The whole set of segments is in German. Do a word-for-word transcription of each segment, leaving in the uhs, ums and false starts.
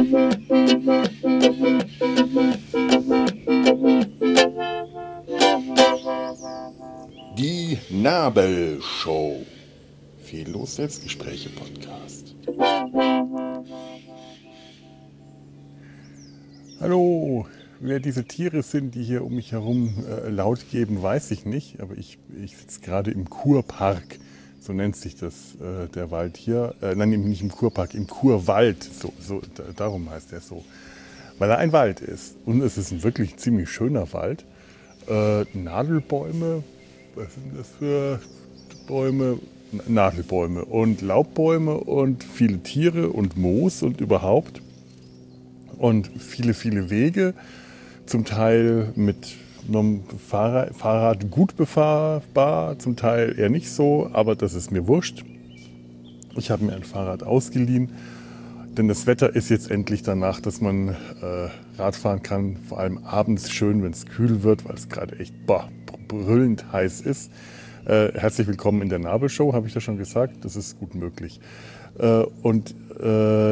Die Nabelshow. Fehllos Selbstgespräche Podcast. Hallo, wer diese Tiere sind, die hier um mich herum äh, laut geben, weiß ich nicht. Aber ich, ich sitze gerade im Kurpark. So nennt sich das, äh, der Wald hier. Äh, nein, nicht im Kurpark, im Kurwald. So, so, da, darum heißt er so. Weil er ein Wald ist. Und es ist ein wirklich ziemlich schöner Wald. Äh, Nadelbäume, was sind das für Bäume? Nadelbäume und Laubbäume und viele Tiere und Moos und überhaupt. Und viele, viele Wege. Zum Teil mit einem Fahrrad, Fahrrad gut befahrbar, zum Teil eher nicht so, aber das ist mir wurscht. Ich habe mir ein Fahrrad ausgeliehen, denn das Wetter ist jetzt endlich danach, dass man äh, Radfahren kann, vor allem abends schön, wenn es kühl wird, weil es gerade echt boah, brüllend heiß ist. Äh, herzlich willkommen in der Nabelshow, habe ich das schon gesagt, das ist gut möglich. Äh, und äh,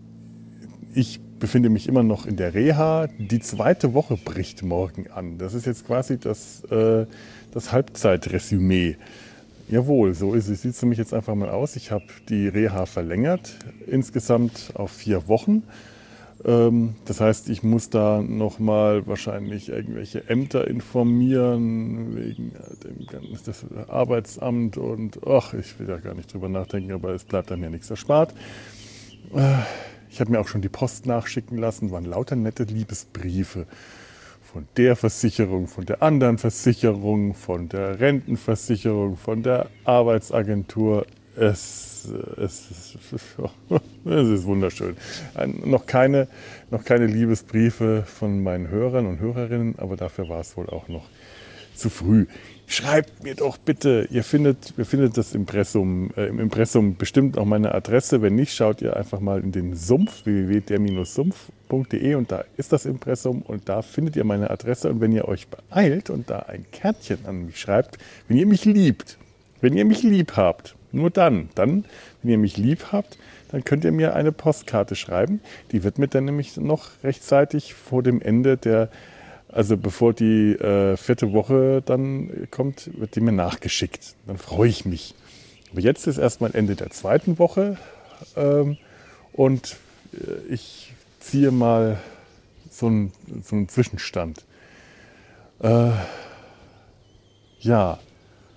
ich befinde mich immer noch in der Reha. Die zweite Woche bricht morgen an. Das ist jetzt quasi das, äh, das Halbzeitresümee. Jawohl, so ist es. Sieht es nämlich jetzt einfach mal aus. Ich habe die Reha verlängert, insgesamt auf vier Wochen. Ähm, das heißt, ich muss da nochmal wahrscheinlich irgendwelche Ämter informieren, wegen dem das Arbeitsamt und ach, ich will da gar nicht drüber nachdenken, aber es bleibt dann ja nichts erspart. Äh, Ich habe mir auch schon die Post nachschicken lassen, waren lauter nette Liebesbriefe von der Versicherung, von der anderen Versicherung, von der Rentenversicherung, von der Arbeitsagentur. Es, es, es, es ist wunderschön. Noch keine, noch keine Liebesbriefe von meinen Hörern und Hörerinnen, aber dafür war es wohl auch noch zu früh. Schreibt mir doch bitte, ihr findet, ihr findet das Impressum, äh, im Impressum bestimmt auch meine Adresse. Wenn nicht, schaut ihr einfach mal in den Sumpf, w w w punkt der sumpf punkt de, und da ist das Impressum und da findet ihr meine Adresse. Und wenn ihr euch beeilt und da ein Kärtchen an mich schreibt, wenn ihr mich liebt, wenn ihr mich lieb habt, nur dann, dann, wenn ihr mich lieb habt, dann könnt ihr mir eine Postkarte schreiben. Die wird mir dann nämlich noch rechtzeitig vor dem Ende der Also bevor die äh, vierte Woche dann kommt, wird die mir nachgeschickt. Dann freue ich mich. Aber jetzt ist erstmal Ende der zweiten Woche ähm, und äh, ich ziehe mal so einen, so einen Zwischenstand. Äh, ja,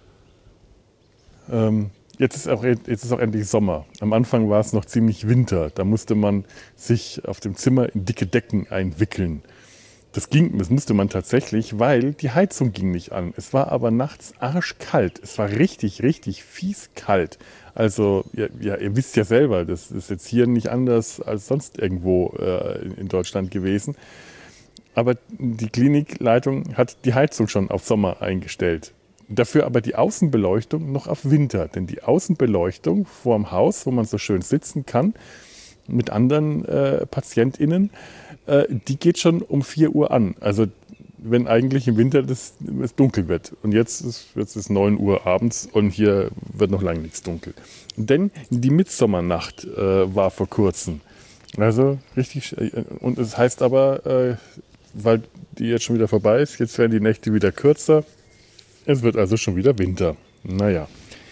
ähm, jetzt ist, auch, jetzt ist auch endlich Sommer. Am Anfang war es noch ziemlich Winter. Da musste man sich auf dem Zimmer in dicke Decken einwickeln. Das ging, das musste man tatsächlich, weil die Heizung ging nicht an. Es war aber nachts arschkalt. Es war richtig, richtig fies kalt. Also, ja, ja, ihr wisst ja selber, das ist jetzt hier nicht anders als sonst irgendwo äh, in, in Deutschland gewesen. Aber die Klinikleitung hat die Heizung schon auf Sommer eingestellt. Dafür aber die Außenbeleuchtung noch auf Winter. Denn die Außenbeleuchtung vorm Haus, wo man so schön sitzen kann, mit anderen äh, PatientInnen, äh, die geht schon um vier Uhr an. Also wenn eigentlich im Winter das, das dunkel wird. Und jetzt ist es ist neun Uhr abends und hier wird noch lange nichts dunkel. Denn die Mitsommernacht äh, war vor kurzem. Also richtig, äh, und es heißt aber, äh, weil die jetzt schon wieder vorbei ist, jetzt werden die Nächte wieder kürzer. Es wird also schon wieder Winter. Naja.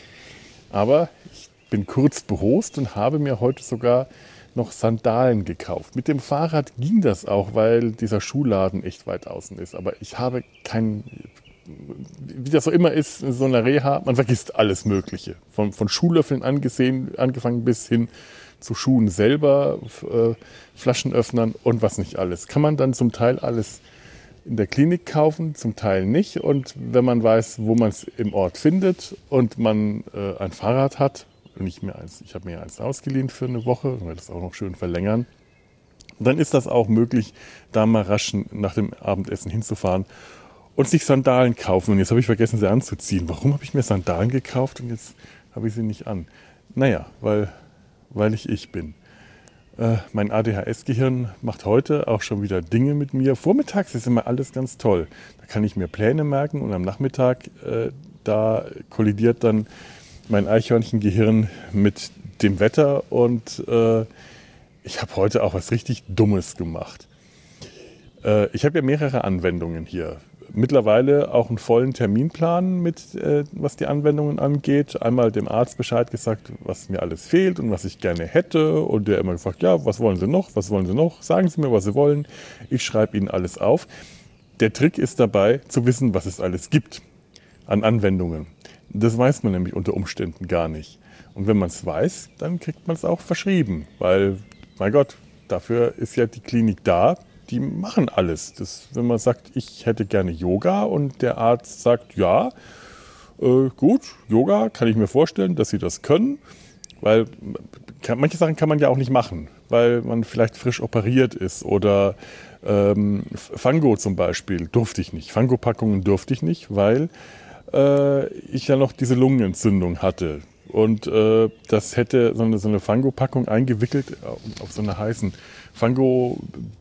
Aber ich bin kurz behost und habe mir heute sogar noch Sandalen gekauft. Mit dem Fahrrad ging das auch, weil dieser Schuhladen echt weit außen ist. Aber ich habe kein, wie das so immer ist in so einer Reha, man vergisst alles Mögliche. Von, von Schuhlöffeln angesehen, angefangen bis hin zu Schuhen selber, äh, Flaschenöffnern und was nicht alles. Kann man dann zum Teil alles in der Klinik kaufen, zum Teil nicht. Und wenn man weiß, wo man es im Ort findet und man äh, ein Fahrrad hat, nicht mehr eins. Ich habe mir eins ausgeliehen für eine Woche, und werde das auch noch schön verlängern. Und dann ist das auch möglich, da mal rasch nach dem Abendessen hinzufahren und sich Sandalen kaufen. Und jetzt habe ich vergessen, sie anzuziehen. Warum habe ich mir Sandalen gekauft und jetzt habe ich sie nicht an? Naja, weil, weil ich ich bin. Äh, mein A D H S-Gehirn macht heute auch schon wieder Dinge mit mir. Vormittags ist immer alles ganz toll. Da kann ich mir Pläne merken und am Nachmittag, äh, da kollidiert dann mein Eichhörnchengehirn mit dem Wetter und äh, ich habe heute auch was richtig Dummes gemacht. Äh, ich habe ja mehrere Anwendungen hier. Mittlerweile auch einen vollen Terminplan mit, äh, was die Anwendungen angeht. Einmal dem Arzt Bescheid gesagt, was mir alles fehlt und was ich gerne hätte. Und der immer gefragt, ja, was wollen Sie noch? Was wollen Sie noch? Sagen Sie mir, was Sie wollen. Ich schreibe Ihnen alles auf. Der Trick ist dabei, zu wissen, was es alles gibt an Anwendungen. Das weiß man nämlich unter Umständen gar nicht. Und wenn man es weiß, dann kriegt man es auch verschrieben. Weil, mein Gott, dafür ist ja die Klinik da. Die machen alles. Das, wenn man sagt, ich hätte gerne Yoga und der Arzt sagt, ja, äh, gut, Yoga kann ich mir vorstellen, dass Sie das können. Weil kann, manche Sachen kann man ja auch nicht machen, weil man vielleicht frisch operiert ist. Oder ähm, Fango zum Beispiel durfte ich nicht. Fango-Packungen durfte ich nicht, weil äh, ich ja noch diese Lungenentzündung hatte. Und äh, das hätte so eine, so eine Fango-Packung eingewickelt auf so einer heißen Fango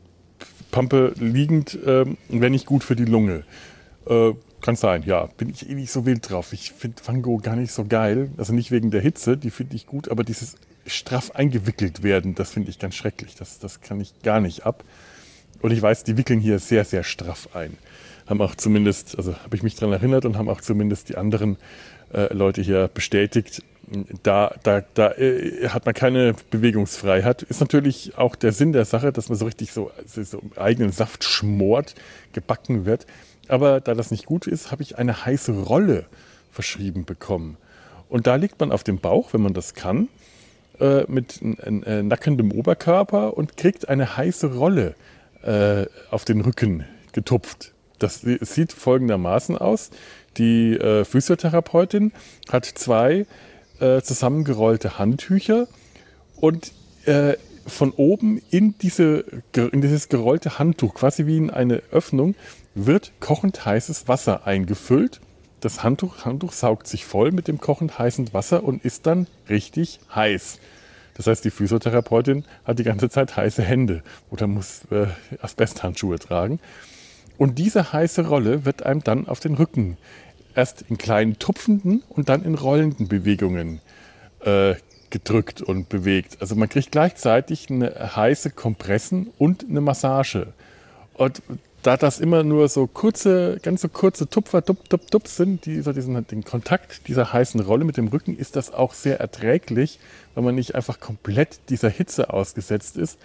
Pampe liegend, ähm, wäre nicht gut für die Lunge. Äh, kann sein, ja. Bin ich eh nicht so wild drauf. Ich finde Fango gar nicht so geil. Also nicht wegen der Hitze, die finde ich gut, aber dieses straff eingewickelt werden, das finde ich ganz schrecklich. Das, das kann ich gar nicht ab. Und ich weiß, die wickeln hier sehr, sehr straff ein. Haben auch zumindest, also habe ich mich daran erinnert und haben auch zumindest die anderen äh, Leute hier bestätigt. Da, da, da äh, hat man keine Bewegungsfreiheit. Ist natürlich auch der Sinn der Sache, dass man so richtig so, so im eigenen Saft schmort, gebacken wird. Aber da das nicht gut ist, habe ich eine heiße Rolle verschrieben bekommen. Und da liegt man auf dem Bauch, wenn man das kann, äh, mit äh, nackendem Oberkörper und kriegt eine heiße Rolle äh, auf den Rücken getupft. Das sieht folgendermaßen aus. Die äh, Physiotherapeutin hat zwei Äh, zusammengerollte Handtücher und äh, von oben in, diese, in dieses gerollte Handtuch, quasi wie in eine Öffnung, wird kochend heißes Wasser eingefüllt. Das Handtuch, Handtuch saugt sich voll mit dem kochend heißen Wasser und ist dann richtig heiß. Das heißt, die Physiotherapeutin hat die ganze Zeit heiße Hände oder muss äh, Asbesthandschuhe tragen. Und diese heiße Rolle wird einem dann auf den Rücken erst in kleinen tupfenden und dann in rollenden Bewegungen äh, gedrückt und bewegt. Also man kriegt gleichzeitig eine heiße Kompressen und eine Massage. Und da das immer nur so kurze, ganz so kurze Tupfer, tup, tup, tup sind, die so diesen, den Kontakt dieser heißen Rolle mit dem Rücken, ist das auch sehr erträglich, weil man nicht einfach komplett dieser Hitze ausgesetzt ist.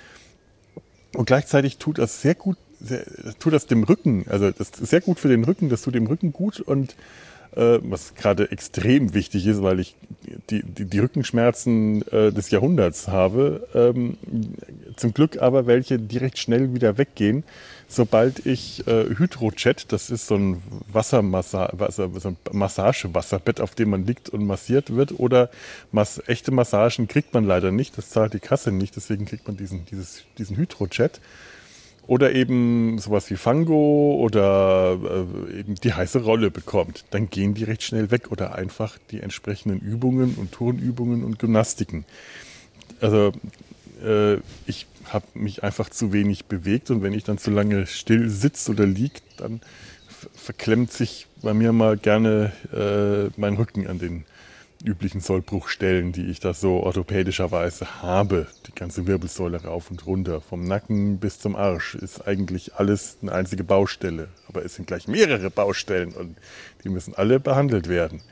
Und gleichzeitig tut das sehr gut, sehr, tut das dem Rücken, also das ist sehr gut für den Rücken, das tut dem Rücken gut und äh, was gerade extrem wichtig ist, weil ich die, die, die Rückenschmerzen äh, des Jahrhunderts habe, ähm, zum Glück aber welche, die recht schnell wieder weggehen, sobald ich äh, Hydrojet, das ist so ein Wassermassa- Wasser, so ein Massagewasserbett, auf dem man liegt und massiert wird, oder Mas- echte Massagen kriegt man leider nicht, das zahlt die Kasse nicht, deswegen kriegt man diesen, dieses, diesen Hydrojet. Oder eben sowas wie Fango oder äh, eben die heiße Rolle bekommt. Dann gehen die recht schnell weg oder einfach die entsprechenden Übungen und Turnübungen und Gymnastiken. Also äh, ich habe mich einfach zu wenig bewegt und wenn ich dann zu lange still sitze oder liege, dann f- verklemmt sich bei mir mal gerne äh, mein Rücken an den üblichen Sollbruchstellen, die ich da so orthopädischerweise habe. Die ganze Wirbelsäule rauf und runter, vom Nacken bis zum Arsch, ist eigentlich alles eine einzige Baustelle. Aber es sind gleich mehrere Baustellen und die müssen alle behandelt werden.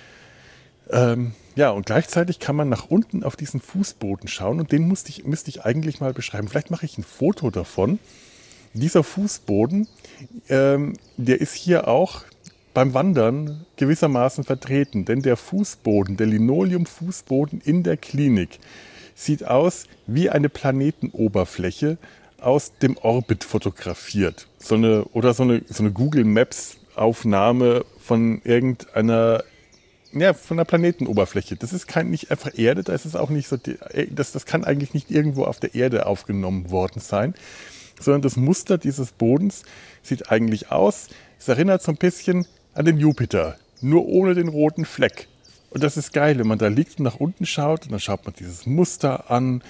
Ähm, ja, und gleichzeitig kann man nach unten auf diesen Fußboden schauen und den musste ich, müsste ich eigentlich mal beschreiben. Vielleicht mache ich ein Foto davon. Dieser Fußboden, ähm, der ist hier auch beim Wandern gewissermaßen vertreten, denn der Fußboden, der Linoleum-Fußboden in der Klinik sieht aus wie eine Planetenoberfläche aus dem Orbit fotografiert. So eine, oder so eine, so eine Google Maps Aufnahme von irgendeiner, ja, von der Planetenoberfläche. Das ist kein, nicht einfach Erde, da ist es auch nicht so, das, das kann eigentlich nicht irgendwo auf der Erde aufgenommen worden sein, sondern das Muster dieses Bodens sieht eigentlich aus, es erinnert so ein bisschen an den Jupiter, nur ohne den roten Fleck. Und das ist geil, wenn man da liegt und nach unten schaut und dann schaut man dieses Muster an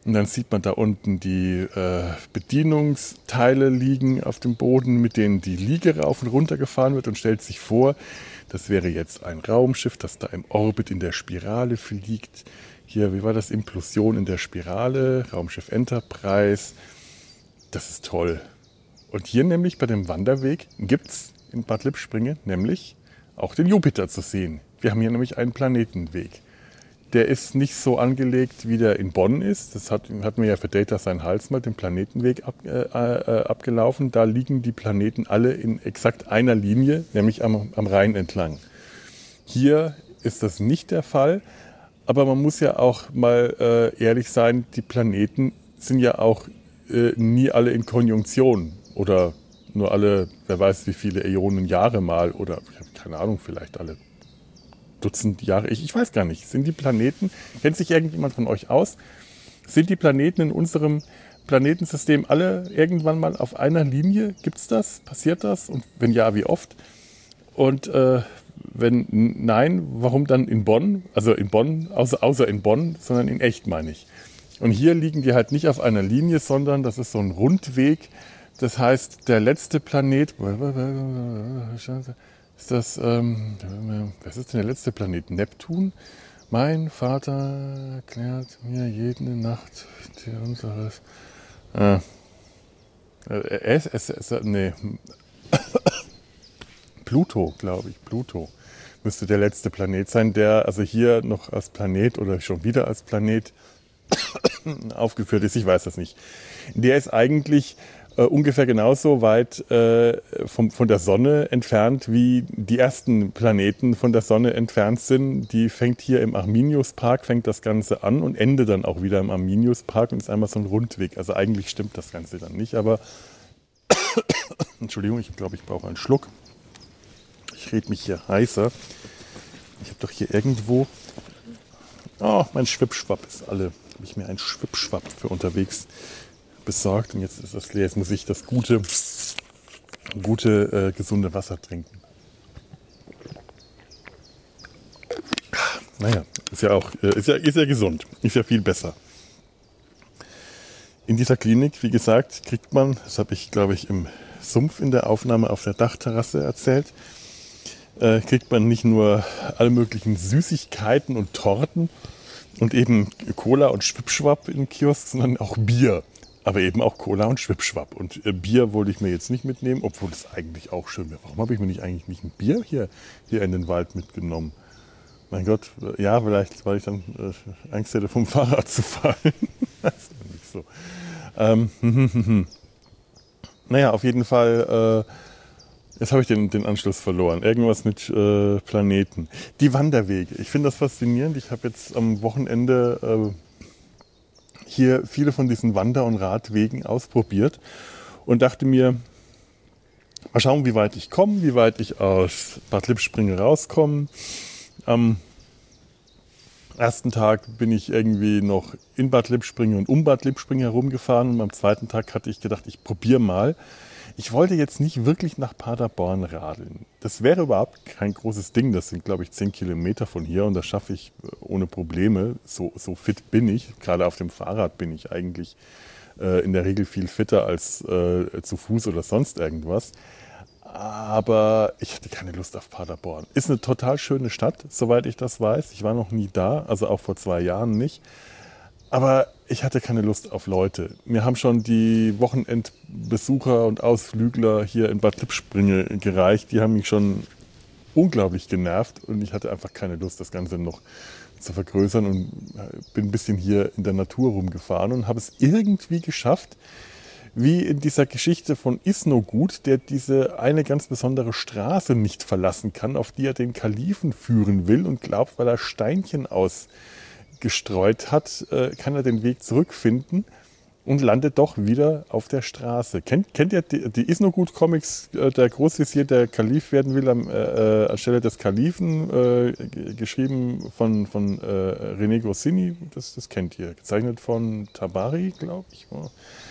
Und dann sieht man da unten die äh, Bedienungsteile liegen auf dem Boden, mit denen die Liege rauf und runter gefahren wird und stellt sich vor, das wäre jetzt ein Raumschiff, das da im Orbit in der Spirale fliegt. Hier, wie war das? Implosion in der Spirale, Raumschiff Enterprise. Das ist toll. Und hier nämlich bei dem Wanderweg gibt es in Bad Lippspringe nämlich auch den Jupiter zu sehen. Wir haben hier nämlich einen Planetenweg. Der ist nicht so angelegt, wie der in Bonn ist. Das hat, hat mir ja für Data sein Hals mal den Planetenweg ab, äh, äh, abgelaufen. Da liegen die Planeten alle in exakt einer Linie, nämlich am, am Rhein entlang. Hier ist das nicht der Fall, aber man muss ja auch mal äh, ehrlich sein, die Planeten sind ja auch äh, nie alle in Konjunktion oder nur alle, wer weiß wie viele Äonen Jahre mal oder ich habe keine Ahnung, vielleicht alle Dutzend Jahre, ich, ich weiß gar nicht, sind die Planeten, kennt sich irgendjemand von euch aus, sind die Planeten in unserem Planetensystem alle irgendwann mal auf einer Linie? Gibt es das? Passiert das? Und wenn ja, wie oft? Und äh, wenn nein, warum dann in Bonn? Also in Bonn, außer, außer in Bonn, sondern in echt, meine ich. Und hier liegen die halt nicht auf einer Linie, sondern das ist so ein Rundweg. Das heißt, der letzte Planet... Ist das, ähm, was ist denn der letzte Planet? Neptun? Mein Vater erklärt mir jede Nacht die unseres. Äh, es, es, es, nee. Pluto, glaube ich. Pluto müsste der letzte Planet sein, der also hier noch als Planet oder schon wieder als Planet aufgeführt ist. Ich weiß das nicht. Der ist eigentlich Uh, ungefähr genauso weit äh, vom, von der Sonne entfernt, wie die ersten Planeten von der Sonne entfernt sind. Die fängt hier im Arminius-Park, fängt das Ganze an und endet dann auch wieder im Arminius-Park und ist einmal so ein Rundweg. Also eigentlich stimmt das Ganze dann nicht, aber Entschuldigung, ich glaube, ich brauche einen Schluck. Ich rede mich hier heißer. Ich habe doch hier irgendwo... Oh, mein Schwippschwapp ist alle. Habe ich mir einen Schwippschwapp für unterwegs besorgt und jetzt ist das leer. Jetzt muss ich das gute, gute äh, gesunde Wasser trinken. Naja, ist ja auch äh, ist ja, ist ja gesund, ist ja viel besser. In dieser Klinik, wie gesagt, kriegt man, das habe ich, glaube ich, im Sumpf in der Aufnahme auf der Dachterrasse erzählt, äh, kriegt man nicht nur alle möglichen Süßigkeiten und Torten und eben Cola und Schwippschwapp im Kiosk, sondern auch Bier. Aber eben auch Cola und Schwippschwapp. Und äh, Bier wollte ich mir jetzt nicht mitnehmen, obwohl es eigentlich auch schön wäre. Warum habe ich mir nicht eigentlich nicht ein Bier hier, hier in den Wald mitgenommen? Mein Gott, äh, ja, vielleicht, weil ich dann äh, Angst hätte, vom Fahrrad zu fallen. Das ist nicht so. Ähm, naja, auf jeden Fall, äh, jetzt habe ich den, den Anschluss verloren. Irgendwas mit äh, Planeten. Die Wanderwege. Ich finde das faszinierend. Ich habe jetzt am Wochenende... Äh, hier viele von diesen Wander- und Radwegen ausprobiert und dachte mir, mal schauen, wie weit ich komme, wie weit ich aus Bad Lippspringe rauskomme. Am ersten Tag bin ich irgendwie noch in Bad Lippspringe und um Bad Lippspringe herumgefahren und am zweiten Tag hatte ich gedacht, ich probiere mal. Ich wollte jetzt nicht wirklich nach Paderborn radeln. Das wäre überhaupt kein großes Ding. Das sind, glaube ich, zehn Kilometer von hier und das schaffe ich ohne Probleme. So, so fit bin ich. Gerade auf dem Fahrrad bin ich eigentlich äh, in der Regel viel fitter als äh, zu Fuß oder sonst irgendwas. Aber ich hatte keine Lust auf Paderborn. Ist eine total schöne Stadt, soweit ich das weiß. Ich war noch nie da, also auch vor zwei Jahren nicht. Aber ich hatte keine Lust auf Leute. Mir haben schon die Wochenendbesucher und Ausflügler hier in Bad Lippspringe gereicht. Die haben mich schon unglaublich genervt und ich hatte einfach keine Lust, das Ganze noch zu vergrößern und bin ein bisschen hier in der Natur rumgefahren und habe es irgendwie geschafft, wie in dieser Geschichte von Isnogut, der diese eine ganz besondere Straße nicht verlassen kann, auf die er den Kalifen führen will und glaubt, weil er Steinchen aus gestreut hat, kann er den Weg zurückfinden und landet doch wieder auf der Straße. Kennt, kennt ihr die, die Isnogut-Comics, der Großvezier, der Kalif werden will, am, äh, anstelle des Kalifen, äh, geschrieben von, von äh, René Goscinny, das, das kennt ihr, gezeichnet von Tabari, glaube ich.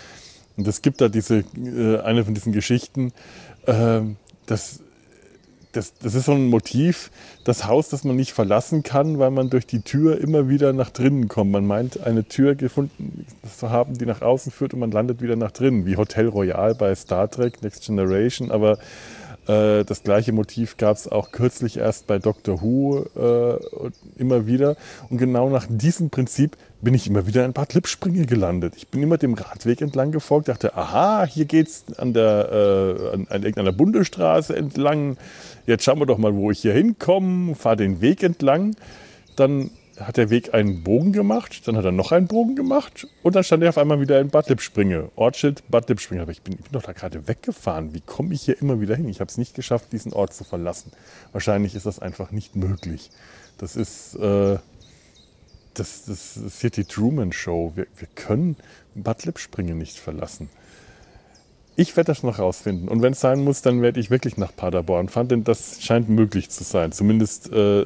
Und es gibt da diese, äh, eine von diesen Geschichten, äh, dass das, das ist so ein Motiv, das Haus, das man nicht verlassen kann, weil man durch die Tür immer wieder nach drinnen kommt. Man meint, eine Tür gefunden zu haben, die nach außen führt und man landet wieder nach drinnen, wie Hotel Royal bei Star Trek, Next Generation. Aber äh, das gleiche Motiv gab es auch kürzlich erst bei Doctor Who äh, immer wieder. Und genau nach diesem Prinzip bin ich immer wieder in Bad Lippspringe gelandet. Ich bin immer dem Radweg entlang gefolgt, dachte, aha, hier geht's an der äh, an, an irgendeiner Bundesstraße entlang. Jetzt schauen wir doch mal, wo ich hier hinkomme, fahre den Weg entlang. Dann hat der Weg einen Bogen gemacht, dann hat er noch einen Bogen gemacht und dann stand er auf einmal wieder in Bad Lippspringe. Ortsschild Bad Lippspringe. Aber ich bin, ich bin doch da gerade weggefahren. Wie komme ich hier immer wieder hin? Ich habe es nicht geschafft, diesen Ort zu verlassen. Wahrscheinlich ist das einfach nicht möglich. Das ist... Äh, Das, das ist hier die Truman Show. Wir, wir können Bad Lippspringe nicht verlassen. Ich werde das noch rausfinden. Und wenn es sein muss, dann werde ich wirklich nach Paderborn fahren, denn das scheint möglich zu sein. Zumindest äh,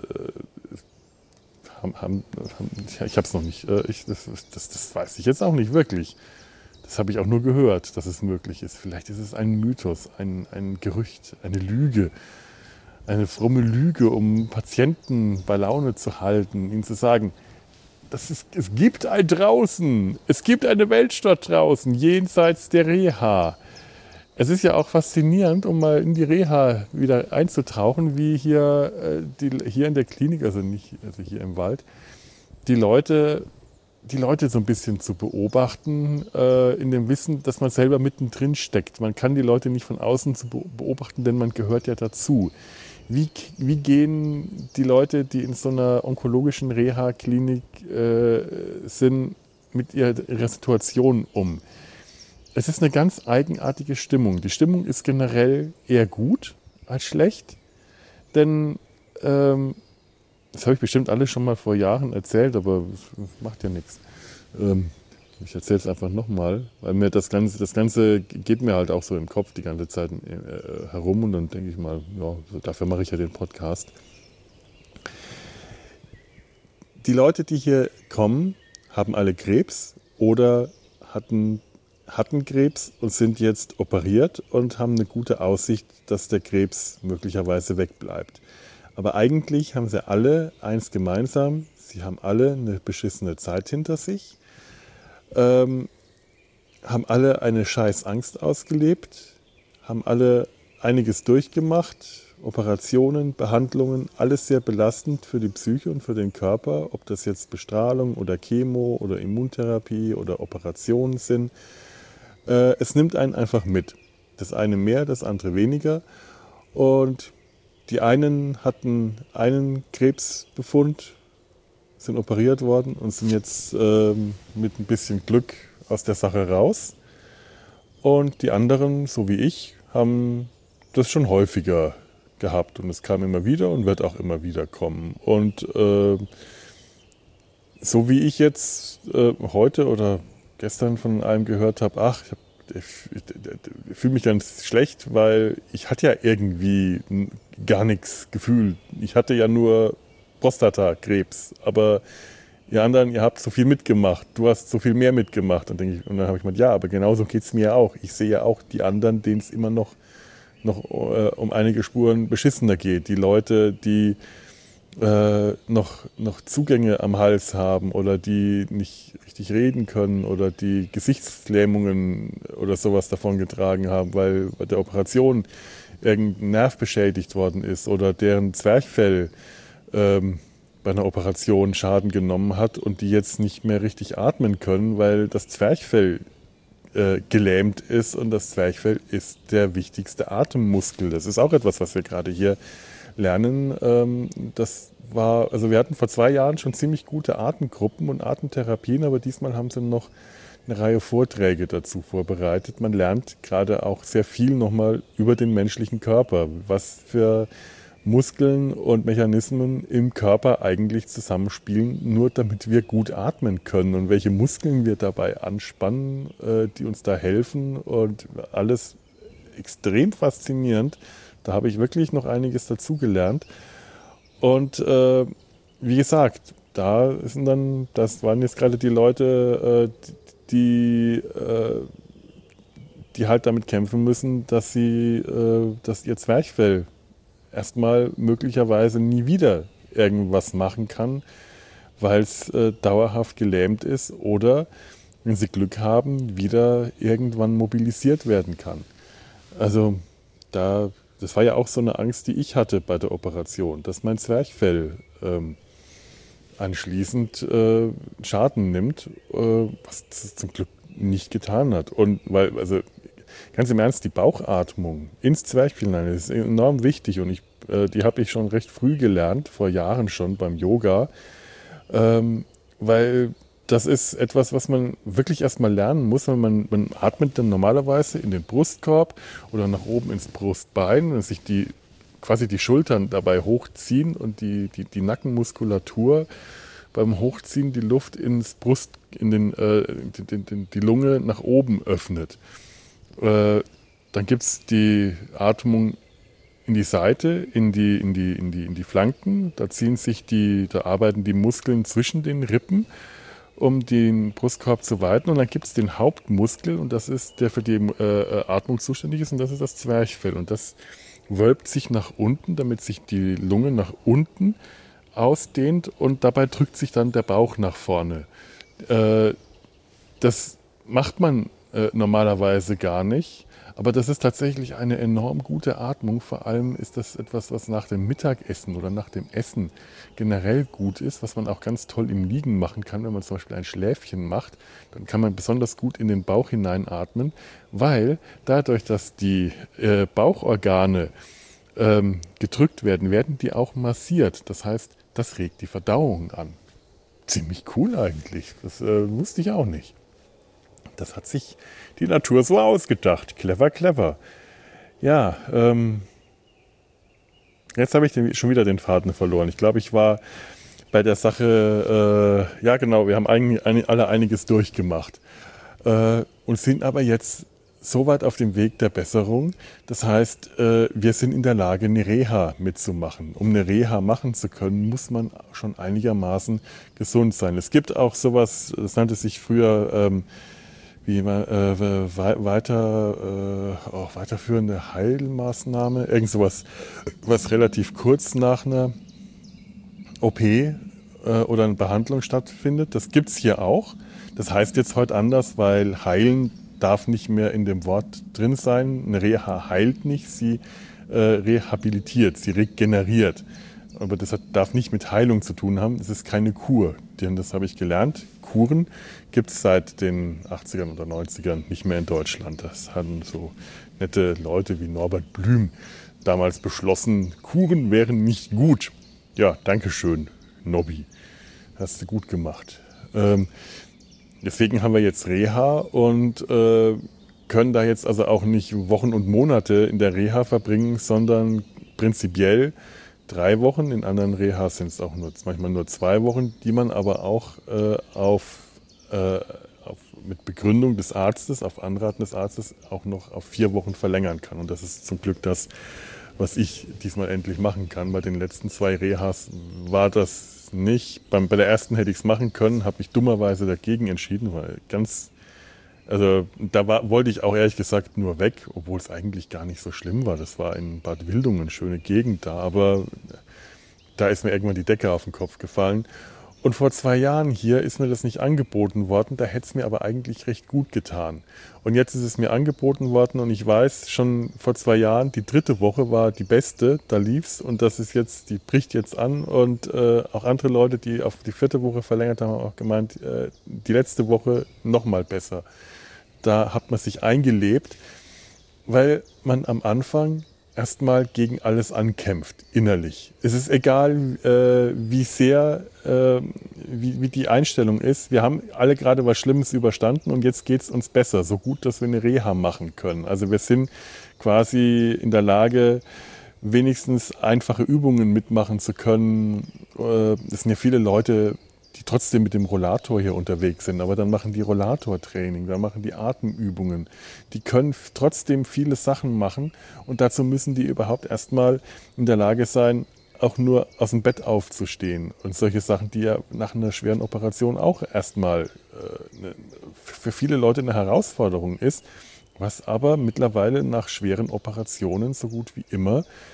haben, haben, haben, ja, ich habe es noch nicht. Äh, ich, das, das, das weiß ich jetzt auch nicht wirklich. Das habe ich auch nur gehört, dass es möglich ist. Vielleicht ist es ein Mythos, ein, ein Gerücht, eine Lüge. Eine fromme Lüge, um Patienten bei Laune zu halten, ihnen zu sagen, Das ist, es gibt ein draußen, es gibt eine Weltstadt draußen, jenseits der Reha. Es ist ja auch faszinierend, um mal in die Reha wieder einzutauchen, wie hier, äh, die, hier in der Klinik, also nicht also hier im Wald, die Leute, die Leute so ein bisschen zu beobachten, äh, in dem Wissen, dass man selber mittendrin steckt. Man kann die Leute nicht von außen zu beobachten, denn man gehört ja dazu. Wie, wie gehen die Leute, die in so einer onkologischen Reha-Klinik äh, sind, mit ihrer, ihrer Situation um? Es ist eine ganz eigenartige Stimmung. Die Stimmung ist generell eher gut als schlecht, denn ähm, das habe ich bestimmt alles schon mal vor Jahren erzählt, aber das macht ja nichts. Ähm, Ich erzähle es einfach nochmal, weil mir das Ganze, das Ganze geht mir halt auch so im Kopf die ganze Zeit äh, herum und dann denke ich mal, ja, dafür mache ich ja den Podcast. Die Leute, die hier kommen, haben alle Krebs oder hatten, hatten Krebs und sind jetzt operiert und haben eine gute Aussicht, dass der Krebs möglicherweise wegbleibt. Aber eigentlich haben sie alle eins gemeinsam, sie haben alle eine beschissene Zeit hinter sich. Ähm, haben alle eine scheiß Angst ausgelebt, haben alle einiges durchgemacht, Operationen, Behandlungen, alles sehr belastend für die Psyche und für den Körper, ob das jetzt Bestrahlung oder Chemo oder Immuntherapie oder Operationen sind. Äh, es nimmt einen einfach mit. Das eine mehr, das andere weniger. Und die einen hatten einen Krebsbefund, sind operiert worden und sind jetzt ähm, mit ein bisschen Glück aus der Sache raus. Und die anderen, so wie ich, haben das schon häufiger gehabt. Und es kam immer wieder und wird auch immer wieder kommen. Und äh, so wie ich jetzt äh, heute oder gestern von einem gehört habe, ach, ich, hab, ich, ich, ich fühle mich ganz schlecht, weil ich hatte ja irgendwie gar nichts gefühlt. Ich hatte ja nur Prostatakrebs, aber ihr anderen, ihr habt so viel mitgemacht, du hast so viel mehr mitgemacht. Und, denke ich, und dann habe ich gemeint, ja, aber genauso geht es mir ja auch. Ich sehe ja auch die anderen, denen es immer noch, noch äh, um einige Spuren beschissener geht. Die Leute, die äh, noch, noch Zugänge am Hals haben oder die nicht richtig reden können oder die Gesichtslähmungen oder sowas davon getragen haben, weil bei der Operation irgendein Nerv beschädigt worden ist oder deren Zwerchfell ähm, bei einer Operation Schaden genommen hat und die jetzt nicht mehr richtig atmen können, weil das Zwerchfell äh, gelähmt ist und das Zwerchfell ist der wichtigste Atemmuskel. Das ist auch etwas, was wir gerade hier lernen. Ähm, das war, also wir hatten vor zwei Jahren schon ziemlich gute Atemgruppen und Atemtherapien, aber diesmal haben sie noch eine Reihe Vorträge dazu vorbereitet. Man lernt gerade auch sehr viel nochmal über den menschlichen Körper, was für Muskeln und Mechanismen im Körper eigentlich zusammenspielen, nur damit wir gut atmen können und welche Muskeln wir dabei anspannen, äh, die uns da helfen und alles extrem faszinierend. Da habe ich wirklich noch einiges dazugelernt. Und äh, wie gesagt, da sind dann, das waren jetzt gerade die Leute, äh, die, äh, die halt damit kämpfen müssen, dass sie, äh, dass ihr Zwerchfell erstmal möglicherweise nie wieder irgendwas machen kann, weil es äh, dauerhaft gelähmt ist oder, wenn sie Glück haben, wieder irgendwann mobilisiert werden kann. Also da, das war ja auch so eine Angst, die ich hatte bei der Operation, dass mein Zwerchfell ähm, anschließend äh, Schaden nimmt, äh, was es zum Glück nicht getan hat. Und weil, also ganz im Ernst, die Bauchatmung ins Zwerchfell hinein ist enorm wichtig und ich, äh, die habe ich schon recht früh gelernt, vor Jahren schon beim Yoga, ähm, weil das ist etwas, was man wirklich erstmal lernen muss, weil man, man atmet dann normalerweise in den Brustkorb oder nach oben ins Brustbein und sich die quasi die Schultern dabei hochziehen und die, die, die Nackenmuskulatur beim Hochziehen die Luft ins Brust, in den, äh, die, die, die Lunge nach oben öffnet. Äh, dann gibt es die Atmung in die Seite, in die, in, die, in, die, in die Flanken. Da ziehen sich die, da arbeiten die Muskeln zwischen den Rippen, um den Brustkorb zu weiten. Und dann gibt es den Hauptmuskel und das ist der für die äh, Atmung zuständig ist und das ist das Zwerchfell. Und das wölbt sich nach unten, damit sich die Lunge nach unten ausdehnt und dabei drückt sich dann der Bauch nach vorne. Äh, das macht man äh, normalerweise gar nicht, aber das ist tatsächlich eine enorm gute Atmung. Vor allem ist das etwas, was nach dem Mittagessen oder nach dem Essen generell gut ist, was man auch ganz toll im Liegen machen kann. Wenn man zum Beispiel ein Schläfchen macht, dann kann man besonders gut in den Bauch hineinatmen, weil dadurch, dass die äh, Bauchorgane ähm, gedrückt werden, werden die auch massiert. Das heißt, das regt die Verdauung an. Ziemlich cool eigentlich. Das äh, wusste ich auch nicht. Das hat sich die Natur so ausgedacht. Clever, clever. Ja, ähm, jetzt habe ich den, schon wieder den Faden verloren. Ich glaube, ich war bei der Sache, äh, ja genau, wir haben ein, ein, alle einiges durchgemacht äh, und sind aber jetzt so weit auf dem Weg der Besserung. Das heißt, äh, wir sind in der Lage, eine Reha mitzumachen. Um eine Reha machen zu können, muss man schon einigermaßen gesund sein. Es gibt auch sowas, das nannte sich früher ähm, wie äh, weiter, äh, oh, weiterführende Heilmaßnahme, irgend sowas, was relativ kurz nach einer O P äh, oder einer Behandlung stattfindet. Das gibt es hier auch. Das heißt jetzt heute anders, weil heilen darf nicht mehr in dem Wort drin sein. Eine Reha heilt nicht, sie äh, rehabilitiert, sie regeneriert. Aber das hat, darf nicht mit Heilung zu tun haben. Es ist keine Kur. Denn das habe ich gelernt. Kuren gibt es seit den achtzigern oder neunzigern nicht mehr in Deutschland. Das hatten so nette Leute wie Norbert Blüm damals beschlossen, Kuren wären nicht gut. Ja, danke schön, Nobby. Hast du gut gemacht. Ähm, deswegen haben wir jetzt Reha und äh, können da jetzt also auch nicht Wochen und Monate in der Reha verbringen, sondern prinzipiell drei Wochen, in anderen Rehas sind es auch nur, manchmal nur zwei Wochen, die man aber auch äh, auf, äh, auf, mit Begründung des Arztes, auf Anraten des Arztes auch noch auf vier Wochen verlängern kann. Und das ist zum Glück das, was ich diesmal endlich machen kann. Bei den letzten zwei Rehas war das nicht. Beim, bei der ersten hätte ich es machen können, habe mich dummerweise dagegen entschieden, weil ganz... Also da war, wollte ich auch ehrlich gesagt nur weg, obwohl es eigentlich gar nicht so schlimm war. Das war in Bad Wildungen, schöne Gegend da, aber da ist mir irgendwann die Decke auf den Kopf gefallen. Und vor zwei Jahren hier ist mir das nicht angeboten worden, da hätte es mir aber eigentlich recht gut getan. Und jetzt ist es mir angeboten worden und ich weiß schon vor zwei Jahren, die dritte Woche war die beste, da lief's und das ist jetzt, die bricht jetzt an und äh, auch andere Leute, die auf die vierte Woche verlängert haben, haben auch gemeint, äh, die letzte Woche noch mal besser. Da hat man sich eingelebt, weil man am Anfang erstmal gegen alles ankämpft, innerlich. Es ist egal, äh, wie sehr, äh, wie, wie die Einstellung ist. Wir haben alle gerade was Schlimmes überstanden und jetzt geht es uns besser, so gut, dass wir eine Reha machen können. Also wir sind quasi in der Lage, wenigstens einfache Übungen mitmachen zu können. Äh, es sind ja viele Leute, die trotzdem mit dem Rollator hier unterwegs sind, aber dann machen die Rollatortraining, dann machen die Atemübungen. Die können trotzdem viele Sachen machen und dazu müssen die überhaupt erstmal in der Lage sein, auch nur aus dem Bett aufzustehen. Und solche Sachen, die ja nach einer schweren Operation auch erstmal äh, ne, für viele Leute eine Herausforderung ist, was aber mittlerweile nach schweren Operationen so gut wie immer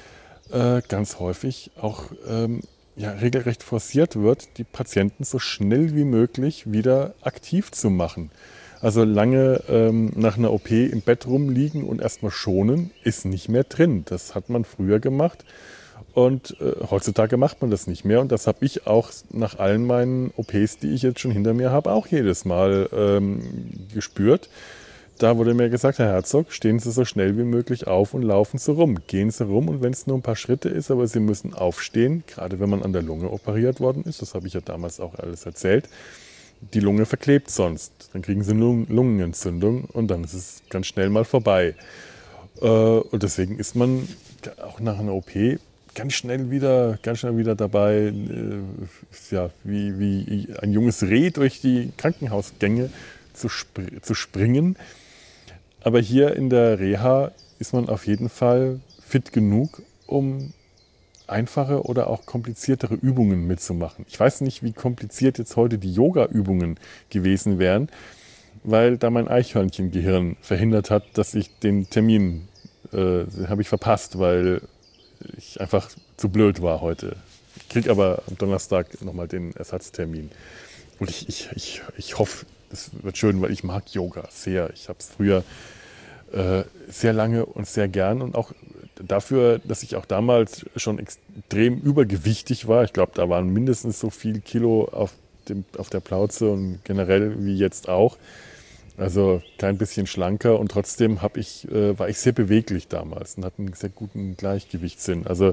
äh, ganz häufig auch ähm, ja, regelrecht forciert wird, die Patienten so schnell wie möglich wieder aktiv zu machen. Also lange ähm, nach einer O P im Bett rumliegen und erstmal schonen, ist nicht mehr drin. Das hat man früher gemacht und äh, heutzutage macht man das nicht mehr. Und das habe ich auch nach allen meinen O Ps, die ich jetzt schon hinter mir habe, auch jedes Mal ähm, gespürt. Da wurde mir gesagt, Herr Herzog, stehen Sie so schnell wie möglich auf und laufen Sie rum. Gehen Sie rum und wenn es nur ein paar Schritte ist, aber Sie müssen aufstehen, gerade wenn man an der Lunge operiert worden ist, das habe ich ja damals auch alles erzählt, die Lunge verklebt sonst. Dann kriegen Sie Lung- Lungenentzündung und dann ist es ganz schnell mal vorbei. Äh, und deswegen ist man auch nach einer O P ganz schnell wieder, ganz schnell wieder dabei, äh, ja, wie, wie ein junges Reh durch die Krankenhausgänge zu, spr- zu springen. Aber hier in der Reha ist man auf jeden Fall fit genug, um einfache oder auch kompliziertere Übungen mitzumachen. Ich weiß nicht, wie kompliziert jetzt heute die Yoga-Übungen gewesen wären, weil da mein Eichhörnchengehirn verhindert hat, dass ich den Termin äh, habe ich verpasst, weil ich einfach zu blöd war heute. Ich kriege aber am Donnerstag nochmal den Ersatztermin. Und ich, ich, ich, ich hoffe, es wird schön, weil ich mag Yoga sehr. Ich habe es früher äh, sehr lange und sehr gern und auch dafür, dass ich auch damals schon extrem übergewichtig war. Ich glaube, da waren mindestens so viel Kilo auf, dem, auf der Plauze und generell wie jetzt auch. Also kein bisschen schlanker und trotzdem hab ich, äh, war ich sehr beweglich damals und hatte einen sehr guten Gleichgewichtssinn. Also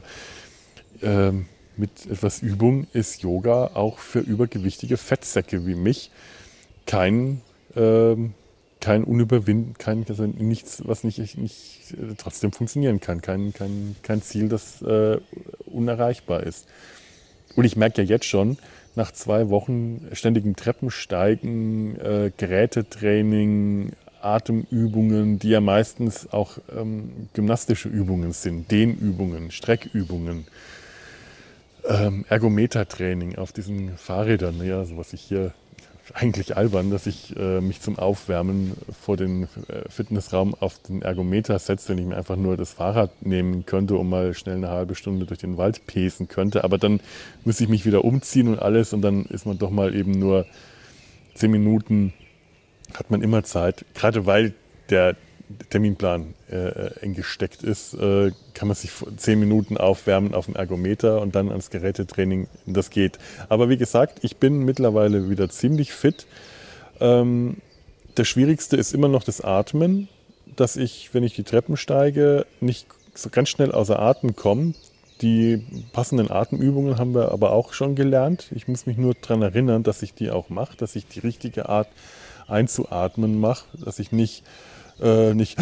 ähm, mit etwas Übung ist Yoga auch für übergewichtige Fettsäcke wie mich kein, ähm, kein Unüberwind, kein, also nichts, was nicht, nicht äh, trotzdem funktionieren kann. Kein, kein, kein Ziel, das äh, unerreichbar ist. Und ich merke ja jetzt schon, nach zwei Wochen ständigem Treppensteigen, äh, Gerätetraining, Atemübungen, die ja meistens auch ähm, gymnastische Übungen sind, Dehnübungen, Streckübungen, ähm, Ergometertraining auf diesen Fahrrädern, ja, so was ich hier eigentlich albern, dass ich äh, mich zum Aufwärmen vor den äh, Fitnessraum auf den Ergometer setze, wenn ich mir einfach nur das Fahrrad nehmen könnte, um mal schnell eine halbe Stunde durch den Wald pesen könnte. Aber dann müsste ich mich wieder umziehen und alles und dann ist man doch mal eben nur zehn Minuten, hat man immer Zeit. Gerade weil der Terminplan äh, eng gesteckt ist, äh, kann man sich zehn Minuten aufwärmen auf dem Ergometer und dann ans Gerätetraining, das geht. Aber wie gesagt, ich bin mittlerweile wieder ziemlich fit. Ähm, das Schwierigste ist immer noch das Atmen, dass ich, wenn ich die Treppen steige, nicht so ganz schnell außer Atem komme. Die passenden Atemübungen haben wir aber auch schon gelernt. Ich muss mich nur daran erinnern, dass ich die auch mache, dass ich die richtige Art einzuatmen mache, dass ich nicht Äh, nicht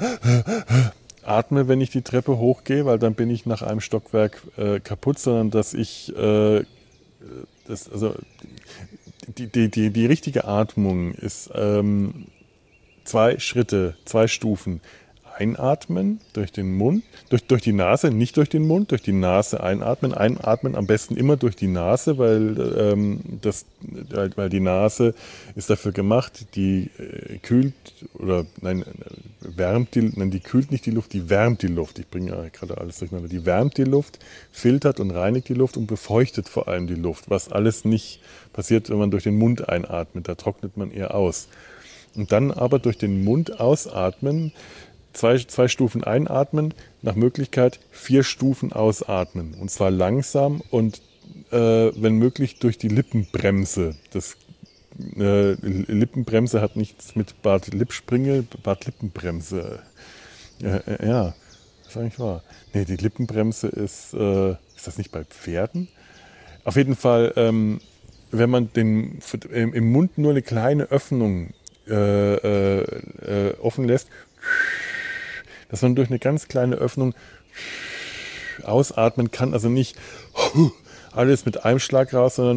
atme, wenn ich die Treppe hochgehe, weil dann bin ich nach einem Stockwerk äh, kaputt, sondern dass ich äh, das, also die, die, die, die richtige Atmung ist ähm, zwei Schritte, zwei Stufen. Einatmen durch den Mund, durch, durch die Nase, nicht durch den Mund, durch die Nase einatmen. Einatmen am besten immer durch die Nase, weil, ähm, das, weil die Nase ist dafür gemacht, die äh, kühlt oder nein, wärmt die, nein, die kühlt nicht die Luft, die wärmt die Luft. Ich bringe ja gerade alles durcheinander. Die wärmt die Luft, filtert und reinigt die Luft und befeuchtet vor allem die Luft, was alles nicht passiert, wenn man durch den Mund einatmet. Da trocknet man eher aus. Und dann aber durch den Mund ausatmen, Zwei, zwei Stufen einatmen, nach Möglichkeit vier Stufen ausatmen. Und zwar langsam und äh, wenn möglich durch die Lippenbremse. Das, äh, Lippenbremse hat nichts mit Bart Lippspringel, Bart Lippenbremse. Äh, äh, ja, das ist eigentlich wahr. Nee, die Lippenbremse ist, äh, ist das nicht bei Pferden? Auf jeden Fall, ähm, wenn man den, im Mund nur eine kleine Öffnung äh, äh, offen lässt, dass man durch eine ganz kleine Öffnung ausatmen kann, also nicht alles mit einem Schlag raus, sondern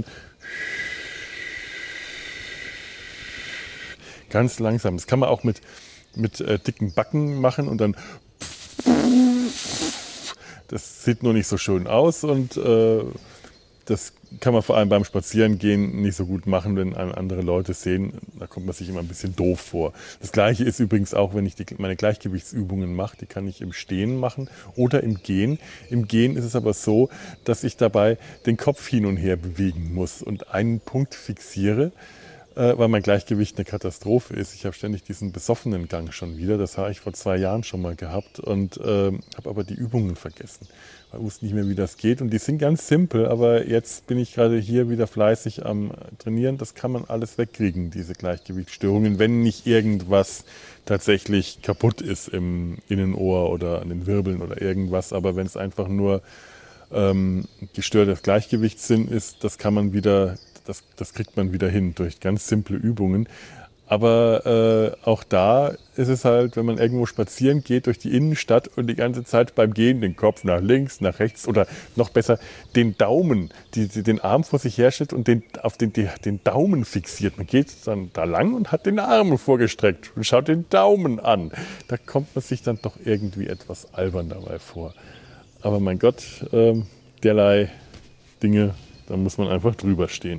ganz langsam. Das kann man auch mit, mit äh, dicken Backen machen und dann das sieht nur nicht so schön aus und äh, das kann man vor allem beim Spazierengehen nicht so gut machen, wenn einem andere Leute sehen. Da kommt man sich immer ein bisschen doof vor. Das Gleiche ist übrigens auch, wenn ich die, meine Gleichgewichtsübungen mache. Die kann ich im Stehen machen oder im Gehen. Im Gehen ist es aber so, dass ich dabei den Kopf hin und her bewegen muss und einen Punkt fixiere, weil mein Gleichgewicht eine Katastrophe ist. Ich habe ständig diesen besoffenen Gang schon wieder. Das habe ich vor zwei Jahren schon mal gehabt und äh, habe aber die Übungen vergessen. Ich wusste nicht mehr, wie das geht. Und die sind ganz simpel, aber jetzt bin ich gerade hier wieder fleißig am Trainieren. Das kann man alles wegkriegen, diese Gleichgewichtsstörungen, wenn nicht irgendwas tatsächlich kaputt ist im Innenohr oder an den Wirbeln oder irgendwas. Aber wenn es einfach nur ähm, gestörtes Gleichgewichtssinn ist, das kann man wieder Das, das kriegt man wieder hin durch ganz simple Übungen. Aber äh, auch da ist es halt, wenn man irgendwo spazieren geht durch die Innenstadt und die ganze Zeit beim Gehen den Kopf nach links, nach rechts oder noch besser den Daumen, die, die, den Arm vor sich herstellt und den, auf den, die, den Daumen fixiert. Man geht dann da lang und hat den Arm vorgestreckt und schaut den Daumen an. Da kommt man sich dann doch irgendwie etwas albern dabei vor. Aber mein Gott, äh, derlei Dinge, da muss man einfach drüber stehen.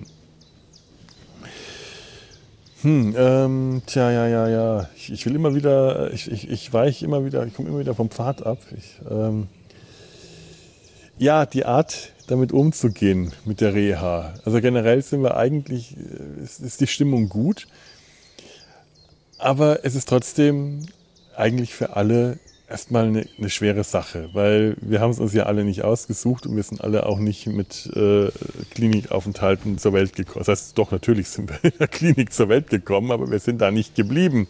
Hm, ähm, tja, ja, ja, ja. Ich, ich will immer wieder, ich, ich, ich weiche immer wieder, ich komme immer wieder vom Pfad ab. Ich, ähm, ja, die Art, damit umzugehen mit der Reha. Also generell sind wir eigentlich, ist, ist die Stimmung gut, aber es ist trotzdem eigentlich für alle erstmal eine, eine schwere Sache, weil wir haben es uns ja alle nicht ausgesucht und wir sind alle auch nicht mit äh, Klinikaufenthalten zur Welt gekommen. Das heißt, doch, natürlich sind wir in der Klinik zur Welt gekommen, aber wir sind da nicht geblieben.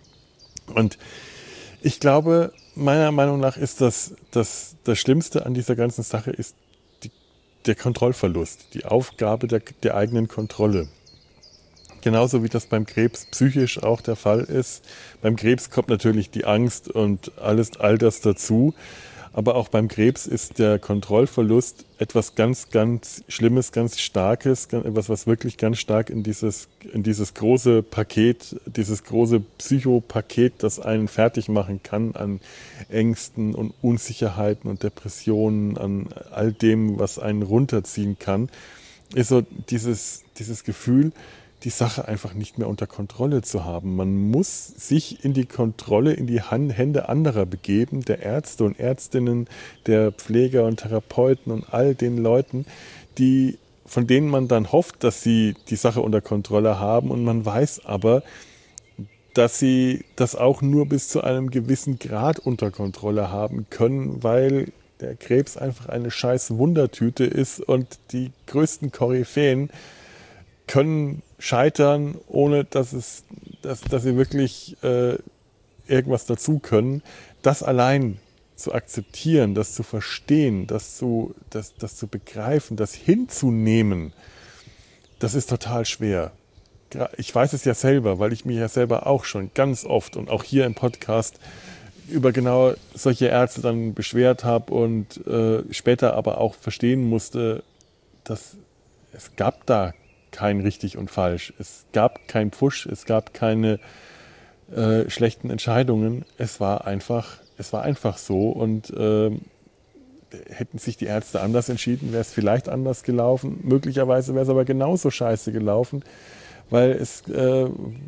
Und ich glaube, meiner Meinung nach ist das, das, das Schlimmste an dieser ganzen Sache ist die, der Kontrollverlust, die Aufgabe der, der eigenen Kontrolle. Genauso wie das beim Krebs psychisch auch der Fall ist. Beim Krebs kommt natürlich die Angst und alles, all das dazu. Aber auch beim Krebs ist der Kontrollverlust etwas ganz, ganz Schlimmes, ganz Starkes, etwas, was wirklich ganz stark in dieses, in dieses große Paket, dieses große Psychopaket, das einen fertig machen kann an Ängsten und Unsicherheiten und Depressionen, an all dem, was einen runterziehen kann, ist so dieses, dieses Gefühl, die Sache einfach nicht mehr unter Kontrolle zu haben. Man muss sich in die Kontrolle, in die Hände anderer begeben, der Ärzte und Ärztinnen, der Pfleger und Therapeuten und all den Leuten, die, von denen man dann hofft, dass sie die Sache unter Kontrolle haben und man weiß aber, dass sie das auch nur bis zu einem gewissen Grad unter Kontrolle haben können, weil der Krebs einfach eine scheiß Wundertüte ist und die größten Koryphäen können scheitern, ohne dass, es, dass, dass sie wirklich äh, irgendwas dazu können. Das allein zu akzeptieren, das zu verstehen, das zu, das, das zu begreifen, das hinzunehmen, das ist total schwer. Ich weiß es ja selber, weil ich mich ja selber auch schon ganz oft und auch hier im Podcast über genau solche Ärzte dann beschwert habe und äh, später aber auch verstehen musste, dass es gab da kein richtig und falsch. Es gab kein Pfusch, es gab keine äh, schlechten Entscheidungen. Es war einfach, es war einfach so und äh, hätten sich die Ärzte anders entschieden, wäre es vielleicht anders gelaufen. Möglicherweise wäre es aber genauso scheiße gelaufen, weil es äh,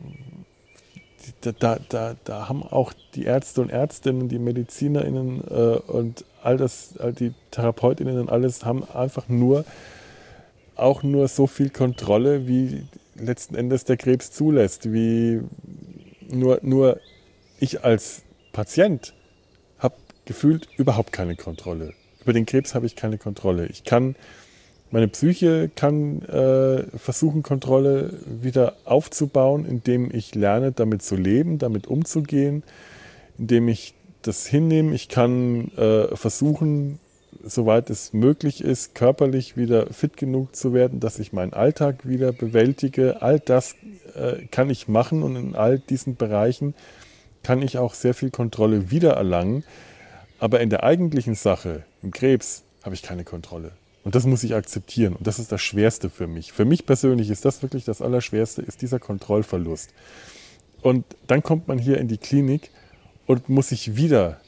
da, da, da, da haben auch die Ärzte und Ärztinnen, die MedizinerInnen äh, und all das, all die TherapeutInnen und alles haben einfach nur auch nur so viel Kontrolle, wie letzten Endes der Krebs zulässt. Wie nur, nur ich als Patient habe gefühlt überhaupt keine Kontrolle. Über den Krebs habe ich keine Kontrolle. Ich kann, meine Psyche kann äh, versuchen, Kontrolle wieder aufzubauen, indem ich lerne, damit zu leben, damit umzugehen, indem ich das hinnehme. Ich kann äh, versuchen, soweit es möglich ist, körperlich wieder fit genug zu werden, dass ich meinen Alltag wieder bewältige. All das äh, kann ich machen und in all diesen Bereichen kann ich auch sehr viel Kontrolle wiedererlangen. Aber in der eigentlichen Sache, im Krebs, habe ich keine Kontrolle. Und das muss ich akzeptieren. Und das ist das Schwerste für mich. Für mich persönlich ist das wirklich das Allerschwerste, ist dieser Kontrollverlust. Und dann kommt man hier in die Klinik und muss sich wieder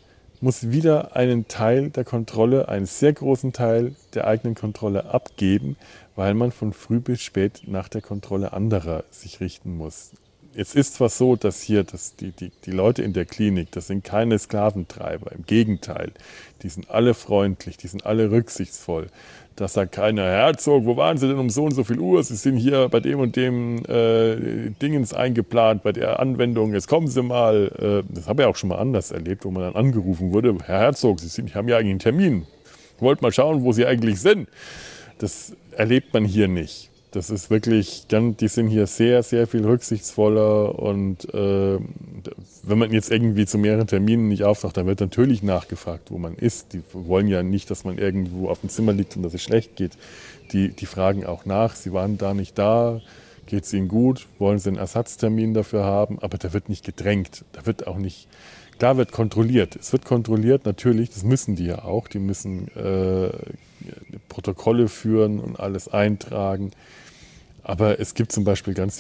muss wieder einen Teil der Kontrolle, einen sehr großen Teil der eigenen Kontrolle abgeben, weil man von früh bis spät nach der Kontrolle anderer sich richten muss. Jetzt ist zwar so, dass hier dass die, die, die Leute in der Klinik, das sind keine Sklaventreiber, im Gegenteil, die sind alle freundlich, die sind alle rücksichtsvoll. Da sagt keiner, Herr Herzog, wo waren Sie denn um so und so viel Uhr? Sie sind hier bei dem und dem äh, Dingens eingeplant, bei der Anwendung, jetzt kommen Sie mal. Äh, das habe ich auch schon mal anders erlebt, wo man dann angerufen wurde, Herr Herzog, Sie sind, haben ja eigentlich einen Termin. Ich wollte mal schauen, wo Sie eigentlich sind. Das erlebt man hier nicht. Das ist wirklich, die sind hier sehr, sehr viel rücksichtsvoller und äh, wenn man jetzt irgendwie zu mehreren Terminen nicht auftaucht, dann wird natürlich nachgefragt, wo man ist. Die wollen ja nicht, dass man irgendwo auf dem Zimmer liegt und dass es schlecht geht. Die, die fragen auch nach, sie waren da nicht da, geht es ihnen gut, wollen sie einen Ersatztermin dafür haben, aber da wird nicht gedrängt, da wird auch nicht, klar wird kontrolliert. Es wird kontrolliert, natürlich, das müssen die ja auch, die müssen äh, Protokolle führen und alles eintragen. Aber es gibt zum Beispiel ganz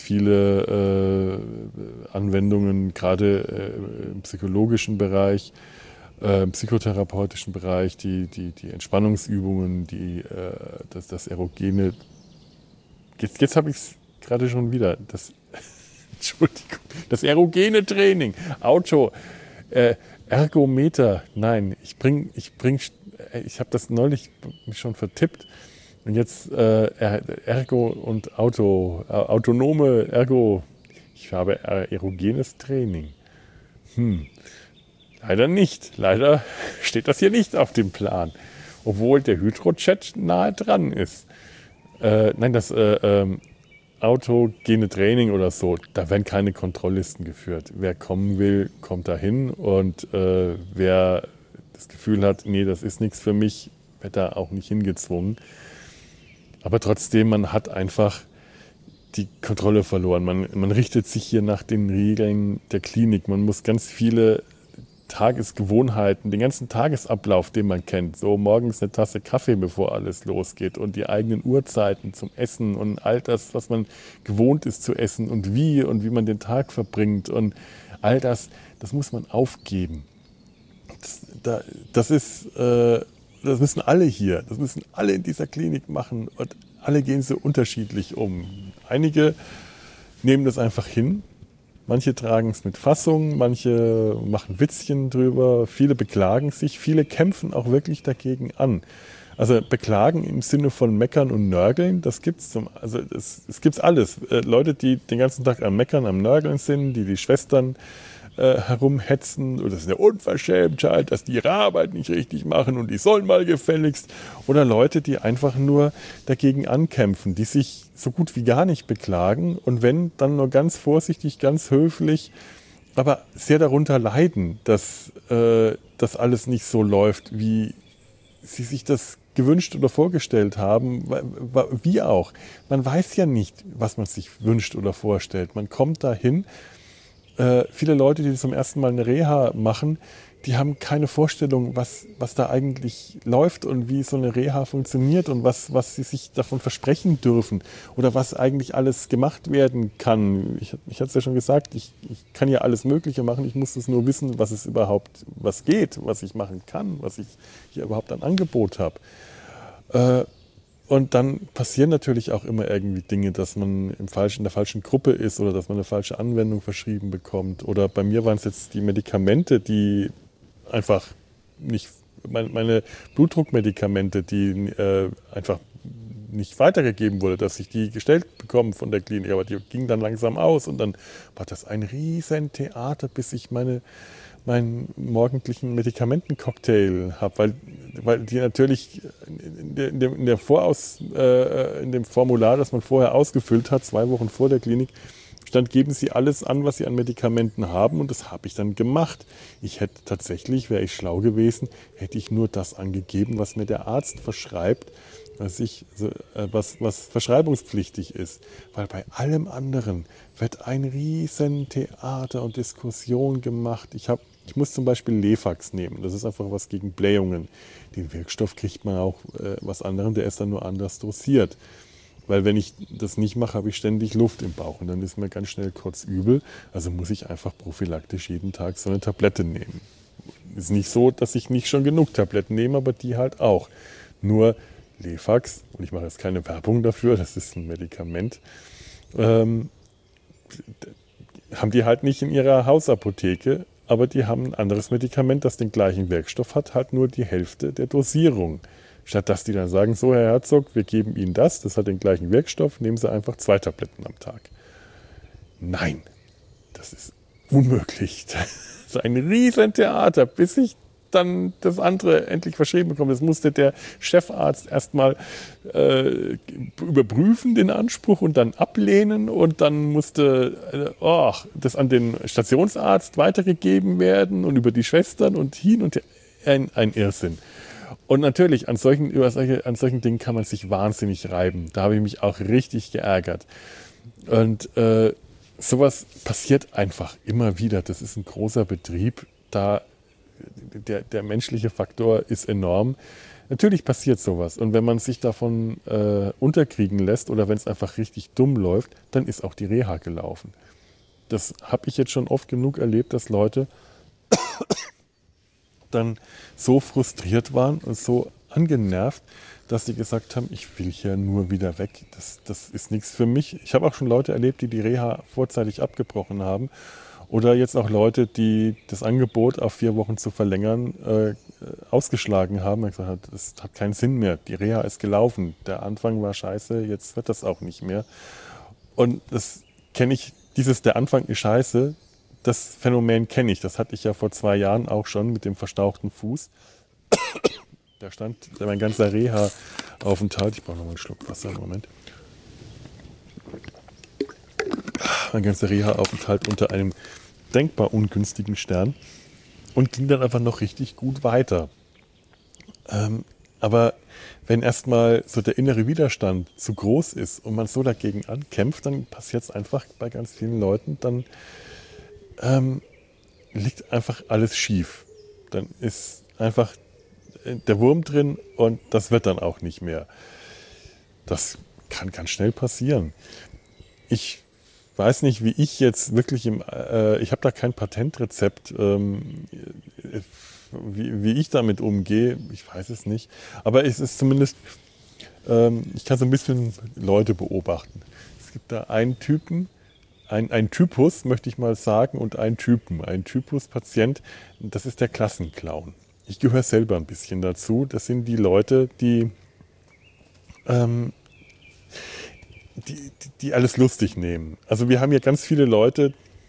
viele äh, Anwendungen, gerade äh, im psychologischen Bereich, äh, im psychotherapeutischen Bereich, die, die, die Entspannungsübungen, die, äh, das, das erogene, jetzt, jetzt habe ich es gerade schon wieder, das, Entschuldigung, das erogene Training, Auto, äh, Ergometer, nein, ich bring, ich bring, ich habe das neulich mich schon vertippt. Und jetzt äh, Ergo und Auto, äh, autonome Ergo, ich habe erogenes Training. Hm, leider nicht. Leider steht das hier nicht auf dem Plan. Obwohl der Hydro-Chat nahe dran ist. Äh, nein, das äh, ähm, autogene Training oder so, da werden keine Kontrolllisten geführt. Wer kommen will, kommt dahin. Und äh, wer das Gefühl hat, nee, das ist nichts für mich, wird da auch nicht hingezwungen. Aber trotzdem, man hat einfach die Kontrolle verloren. Man, man richtet sich hier nach den Regeln der Klinik. Man muss ganz viele Tagesgewohnheiten, den ganzen Tagesablauf, den man kennt, so morgens eine Tasse Kaffee, bevor alles losgeht und die eigenen Uhrzeiten zum Essen und all das, was man gewohnt ist zu essen und wie und wie man den Tag verbringt und all das, das muss man aufgeben. Das, da, das ist... Äh, Das müssen alle hier, das müssen alle in dieser Klinik machen und alle gehen so unterschiedlich um. Einige nehmen das einfach hin, manche tragen es mit Fassung, manche machen Witzchen drüber, viele beklagen sich, viele kämpfen auch wirklich dagegen an. Also beklagen im Sinne von meckern und nörgeln, das gibt's zum, also es, es gibt's alles. Äh, Leute, die den ganzen Tag am Meckern, am Nörgeln sind, die die Schwestern Äh, herumhetzen oder das ist eine Unverschämtheit, dass die ihre Arbeit nicht richtig machen und die sollen mal gefälligst. Oder Leute, die einfach nur dagegen ankämpfen, die sich so gut wie gar nicht beklagen und wenn, dann nur ganz vorsichtig, ganz höflich, aber sehr darunter leiden, dass äh, das alles nicht so läuft, wie sie sich das gewünscht oder vorgestellt haben, wie auch. Man weiß ja nicht, was man sich wünscht oder vorstellt. Man kommt dahin. Äh, viele Leute, die zum ersten Mal eine Reha machen, die haben keine Vorstellung, was, was da eigentlich läuft und wie so eine Reha funktioniert und was, was sie sich davon versprechen dürfen oder was eigentlich alles gemacht werden kann. Ich, ich hatte es ja schon gesagt, ich, ich kann ja alles Mögliche machen, ich muss es nur wissen, was es überhaupt, was geht, was ich machen kann, was ich hier überhaupt an Angebot habe. Äh, Und dann passieren natürlich auch immer irgendwie Dinge, dass man im falschen, in der falschen Gruppe ist oder dass man eine falsche Anwendung verschrieben bekommt. Oder bei mir waren es jetzt die Medikamente, die einfach nicht, meine, meine Blutdruckmedikamente, die äh, einfach nicht weitergegeben wurde, dass ich die gestellt bekomme von der Klinik. Aber die gingen dann langsam aus und dann war das ein riesen Theater, bis ich meine meinen morgendlichen Medikamentencocktail habe, weil, weil die natürlich in, der, in, dem, in, der Voraus, äh, in dem Formular, das man vorher ausgefüllt hat, zwei Wochen vor der Klinik, stand, geben Sie alles an, was Sie an Medikamenten haben und das habe ich dann gemacht. Ich hätte tatsächlich, wäre ich schlau gewesen, hätte ich nur das angegeben, was mir der Arzt verschreibt, was, ich, also, äh, was, was verschreibungspflichtig ist. Weil bei allem anderen wird ein riesen Theater und Diskussion gemacht. Ich, hab, ich muss zum Beispiel Lefax nehmen. Das ist einfach was gegen Blähungen. Den Wirkstoff kriegt man auch äh, was anderem, der ist dann nur anders dosiert. Weil wenn ich das nicht mache, habe ich ständig Luft im Bauch und dann ist mir ganz schnell kurz übel. Also muss ich einfach prophylaktisch jeden Tag so eine Tablette nehmen. ist nicht so, dass ich nicht schon genug Tabletten nehme, aber die halt auch. Nur Lefax, und ich mache jetzt keine Werbung dafür, das ist ein Medikament, ähm, haben die halt nicht in ihrer Hausapotheke, aber die haben ein anderes Medikament, das den gleichen Wirkstoff hat, halt nur die Hälfte der Dosierung. Statt dass die dann sagen, so Herr Herzog, wir geben Ihnen das, das hat den gleichen Wirkstoff, nehmen Sie einfach zwei Tabletten am Tag. Nein, das ist unmöglich. Das ist ein Riesentheater, bis ich dann das andere endlich verschrieben bekomme. Das musste der Chefarzt erstmal äh, überprüfen, den Anspruch, und dann ablehnen. Und dann musste äh, oh, das an den Stationsarzt weitergegeben werden und über die Schwestern und hin und her. Ein, ein Irrsinn. Und natürlich, an solchen, über solche, an solchen Dingen kann man sich wahnsinnig reiben. Da habe ich mich auch richtig geärgert. Und äh, sowas passiert einfach immer wieder. Das ist ein großer Betrieb. Da Der, der menschliche Faktor ist enorm. Natürlich passiert sowas. Und wenn man sich davon äh, unterkriegen lässt oder wenn es einfach richtig dumm läuft, dann ist auch die Reha gelaufen. Das habe ich jetzt schon oft genug erlebt, dass Leute dann so frustriert waren und so angenervt, dass sie gesagt haben, ich will hier nur wieder weg. Das, das ist nichts für mich. Ich habe auch schon Leute erlebt, die die Reha vorzeitig abgebrochen haben. Oder jetzt auch Leute, die das Angebot auf vier Wochen zu verlängern äh, ausgeschlagen haben und gesagt haben, das hat keinen Sinn mehr. Die Reha ist gelaufen. Der Anfang war scheiße, jetzt wird das auch nicht mehr. Und das kenne ich, dieses der Anfang ist scheiße, das Phänomen kenne ich. Das hatte ich ja vor zwei Jahren auch schon mit dem verstauchten Fuß. Da stand mein ganzer Reha-Aufenthalt. Ich brauche noch mal einen Schluck Wasser im Moment. Mein ganzer Reha-Aufenthalt unter einem denkbar ungünstigen Stern und ging dann einfach noch richtig gut weiter. Ähm, aber wenn erstmal so der innere Widerstand zu groß ist und man so dagegen ankämpft, dann passiert es einfach bei ganz vielen Leuten, dann ähm, liegt einfach alles schief. Dann ist einfach der Wurm drin und das wird dann auch nicht mehr. Das kann ganz schnell passieren. Ich weiß nicht, wie ich jetzt wirklich im, äh, ich habe da kein Patentrezept, ähm, wie, wie ich damit umgehe, ich weiß es nicht. Aber es ist zumindest, ähm, ich kann so ein bisschen Leute beobachten. Es gibt da einen Typen, ein, ein Typus, möchte ich mal sagen, und einen Typen, ein Typus-Patient, das ist der Klassenclown. Ich gehöre selber ein bisschen dazu. Das sind die Leute, die ähm, Die, die alles lustig nehmen. Also wir haben hier ganz viele Leute,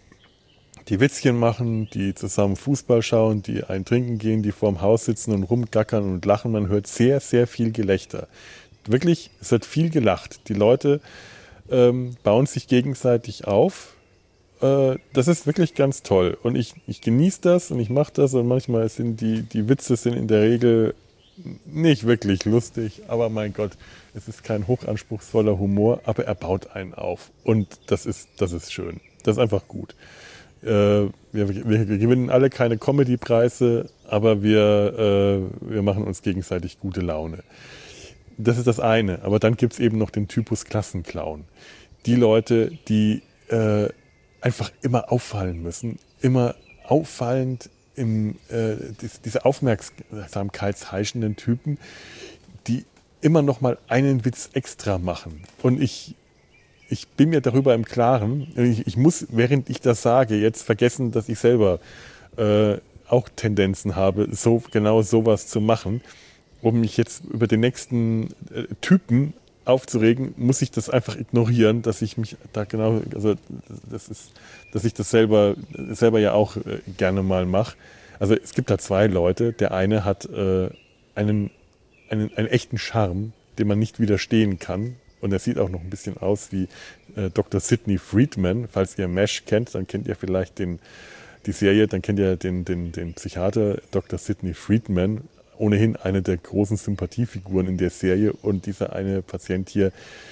die Witzchen machen, die zusammen Fußball schauen, die ein Trinken gehen, die vorm Haus sitzen und rumgackern und lachen. Man hört sehr, sehr viel Gelächter. Wirklich, es wird viel gelacht. Die Leute ähm, bauen sich gegenseitig auf. Äh, das ist wirklich ganz toll. Und ich, ich genieße das und ich mache das. Und manchmal sind die, die Witze sind in der Regel nicht wirklich lustig, aber mein Gott, es ist kein hochanspruchsvoller Humor, aber er baut einen auf. Und das ist, das ist schön. Das ist einfach gut. Äh, wir, wir, wir gewinnen alle keine Comedy-Preise, aber wir, äh, wir machen uns gegenseitig gute Laune. Das ist das eine. Aber dann gibt es eben noch den Typus Klassenclown. Die Leute, die äh, einfach immer auffallen müssen, immer auffallend, Im, äh, diese aufmerksamkeitsheischenden Typen, die immer noch mal einen Witz extra machen. Und ich, ich bin mir darüber im Klaren, ich, ich muss, während ich das sage, jetzt vergessen, dass ich selber äh, auch Tendenzen habe, so genau sowas zu machen. Um mich jetzt über den nächsten äh, Typen aufzuregen, muss ich das einfach ignorieren, dass ich mich da genau, also das ist, dass ich das selber, selber ja auch äh, gerne mal mache. Also es gibt da zwei Leute. Der eine hat äh, einen, einen, einen echten Charme, dem man nicht widerstehen kann. Und er sieht auch noch ein bisschen aus wie äh, Doktor Sidney Friedman. Falls ihr MASH kennt, dann kennt ihr vielleicht den, die Serie, dann kennt ihr den, den, den Psychiater Doktor Sidney Friedman. Ohnehin eine der großen Sympathiefiguren in der Serie. Und dieser eine Patient hier,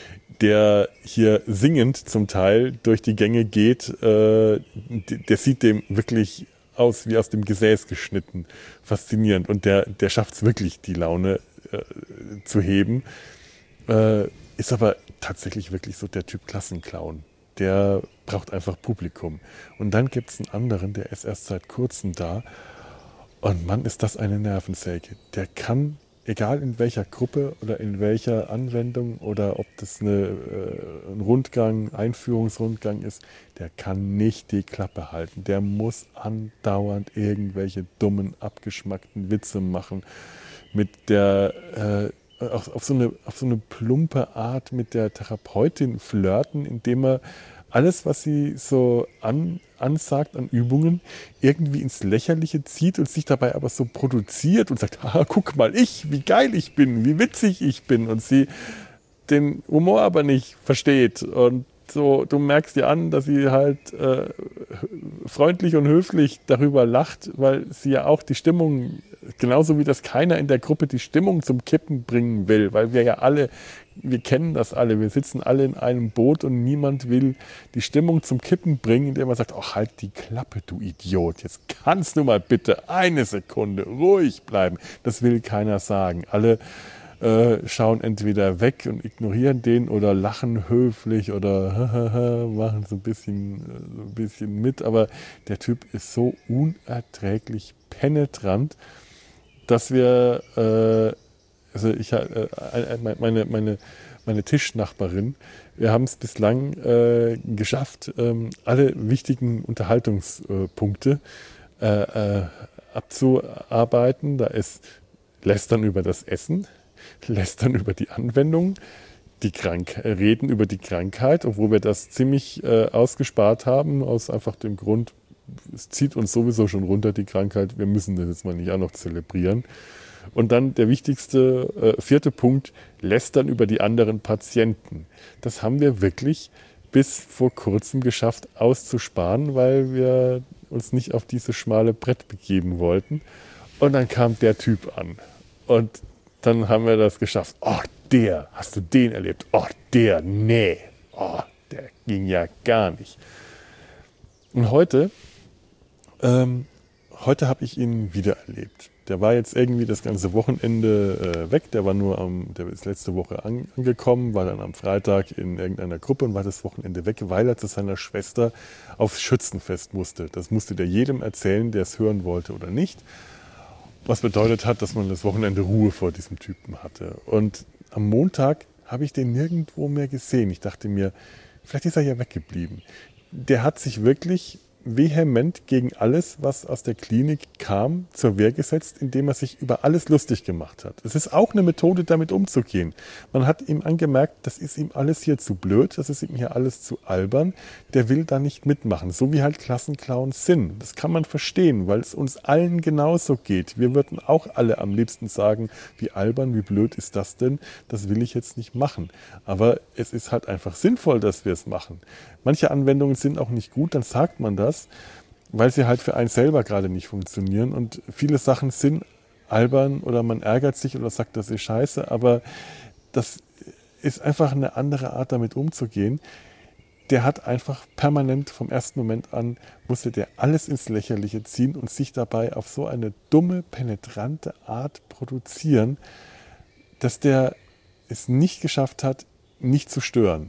der hier singend zum Teil durch die Gänge geht, äh, der sieht dem wirklich aus wie aus dem Gesäß geschnitten. Faszinierend. Und der, der schafft es wirklich, die Laune äh, zu heben. Äh, ist aber tatsächlich wirklich so der Typ Klassenclown. Der braucht einfach Publikum. Und dann gibt es einen anderen, der ist erst seit kurzem da. Und Mann, ist das eine Nervensäge. Der kann, egal in welcher Gruppe oder in welcher Anwendung oder ob das eine, äh, ein Rundgang, Einführungsrundgang ist, der kann nicht die Klappe halten. Der muss andauernd irgendwelche dummen, abgeschmackten Witze machen. Mit der, äh, auf, auf, so eine, auf so eine plumpe Art mit der Therapeutin flirten, indem er alles, was sie so an, ansagt an Übungen, irgendwie ins Lächerliche zieht und sich dabei aber so produziert und sagt, ah, guck mal, ich, wie geil ich bin, wie witzig ich bin. Und sie den Humor aber nicht versteht. Und so, du merkst ihr an, dass sie halt äh, freundlich und höflich darüber lacht, weil sie ja auch die Stimmung, genauso wie das keiner in der Gruppe die Stimmung zum Kippen bringen will, weil wir ja alle, wir kennen das alle, wir sitzen alle in einem Boot und niemand will die Stimmung zum Kippen bringen, indem man sagt, ach, halt die Klappe, du Idiot, jetzt kannst du mal bitte eine Sekunde ruhig bleiben. Das will keiner sagen. Alle äh, schauen entweder weg und ignorieren den oder lachen höflich oder machen so ein bisschen, so ein bisschen mit, aber der Typ ist so unerträglich penetrant, dass wir, äh, also ich, äh, meine, meine, meine Tischnachbarin, wir haben es bislang äh, geschafft, ähm, alle wichtigen Unterhaltungspunkte äh, äh, abzuarbeiten. Da ist Lästern über das Essen, Lästern über die Anwendung, die Krank Reden über die Krankheit, obwohl wir das ziemlich äh, ausgespart haben, aus einfach dem Grund, es zieht uns sowieso schon runter, die Krankheit, wir müssen das jetzt mal nicht auch noch zelebrieren. Und dann der wichtigste, äh, vierte Punkt, Lästern über die anderen Patienten. Das haben wir wirklich bis vor kurzem geschafft auszusparen, weil wir uns nicht auf dieses schmale Brett begeben wollten. Und dann kam der Typ an. Und dann haben wir das geschafft. Oh, der, hast du den erlebt? Oh, der, nee. Oh, der ging ja gar nicht. Und heute, ähm, heute habe ich ihn wieder erlebt. Der war jetzt irgendwie das ganze Wochenende äh, weg. Der war nur am, der ist letzte Woche an, angekommen, war dann am Freitag in irgendeiner Gruppe und war das Wochenende weg, weil er zu seiner Schwester aufs Schützenfest musste. Das musste der jedem erzählen, der es hören wollte oder nicht. Was bedeutet hat, dass man das Wochenende Ruhe vor diesem Typen hatte. Und am Montag habe ich den nirgendwo mehr gesehen. Ich dachte mir, vielleicht ist er ja weggeblieben. Der hat sich wirklich vehement gegen alles, was aus der Klinik kam, zur Wehr gesetzt, indem er sich über alles lustig gemacht hat. Es ist auch eine Methode, damit umzugehen. Man hat ihm angemerkt, das ist ihm alles hier zu blöd, das ist ihm hier alles zu albern. Der will da nicht mitmachen, so wie halt Klassenclowns sind. Das kann man verstehen, weil es uns allen genauso geht. Wir würden auch alle am liebsten sagen, wie albern, wie blöd ist das denn? Das will ich jetzt nicht machen. Aber es ist halt einfach sinnvoll, dass wir es machen. Manche Anwendungen sind auch nicht gut, dann sagt man das, weil sie halt für einen selber gerade nicht funktionieren. Und viele Sachen sind albern oder man ärgert sich oder sagt, das ist scheiße, aber das ist einfach eine andere Art, damit umzugehen. Der hat einfach permanent vom ersten Moment an, musste der alles ins Lächerliche ziehen und sich dabei auf so eine dumme, penetrante Art produzieren, dass der es nicht geschafft hat, nicht zu stören.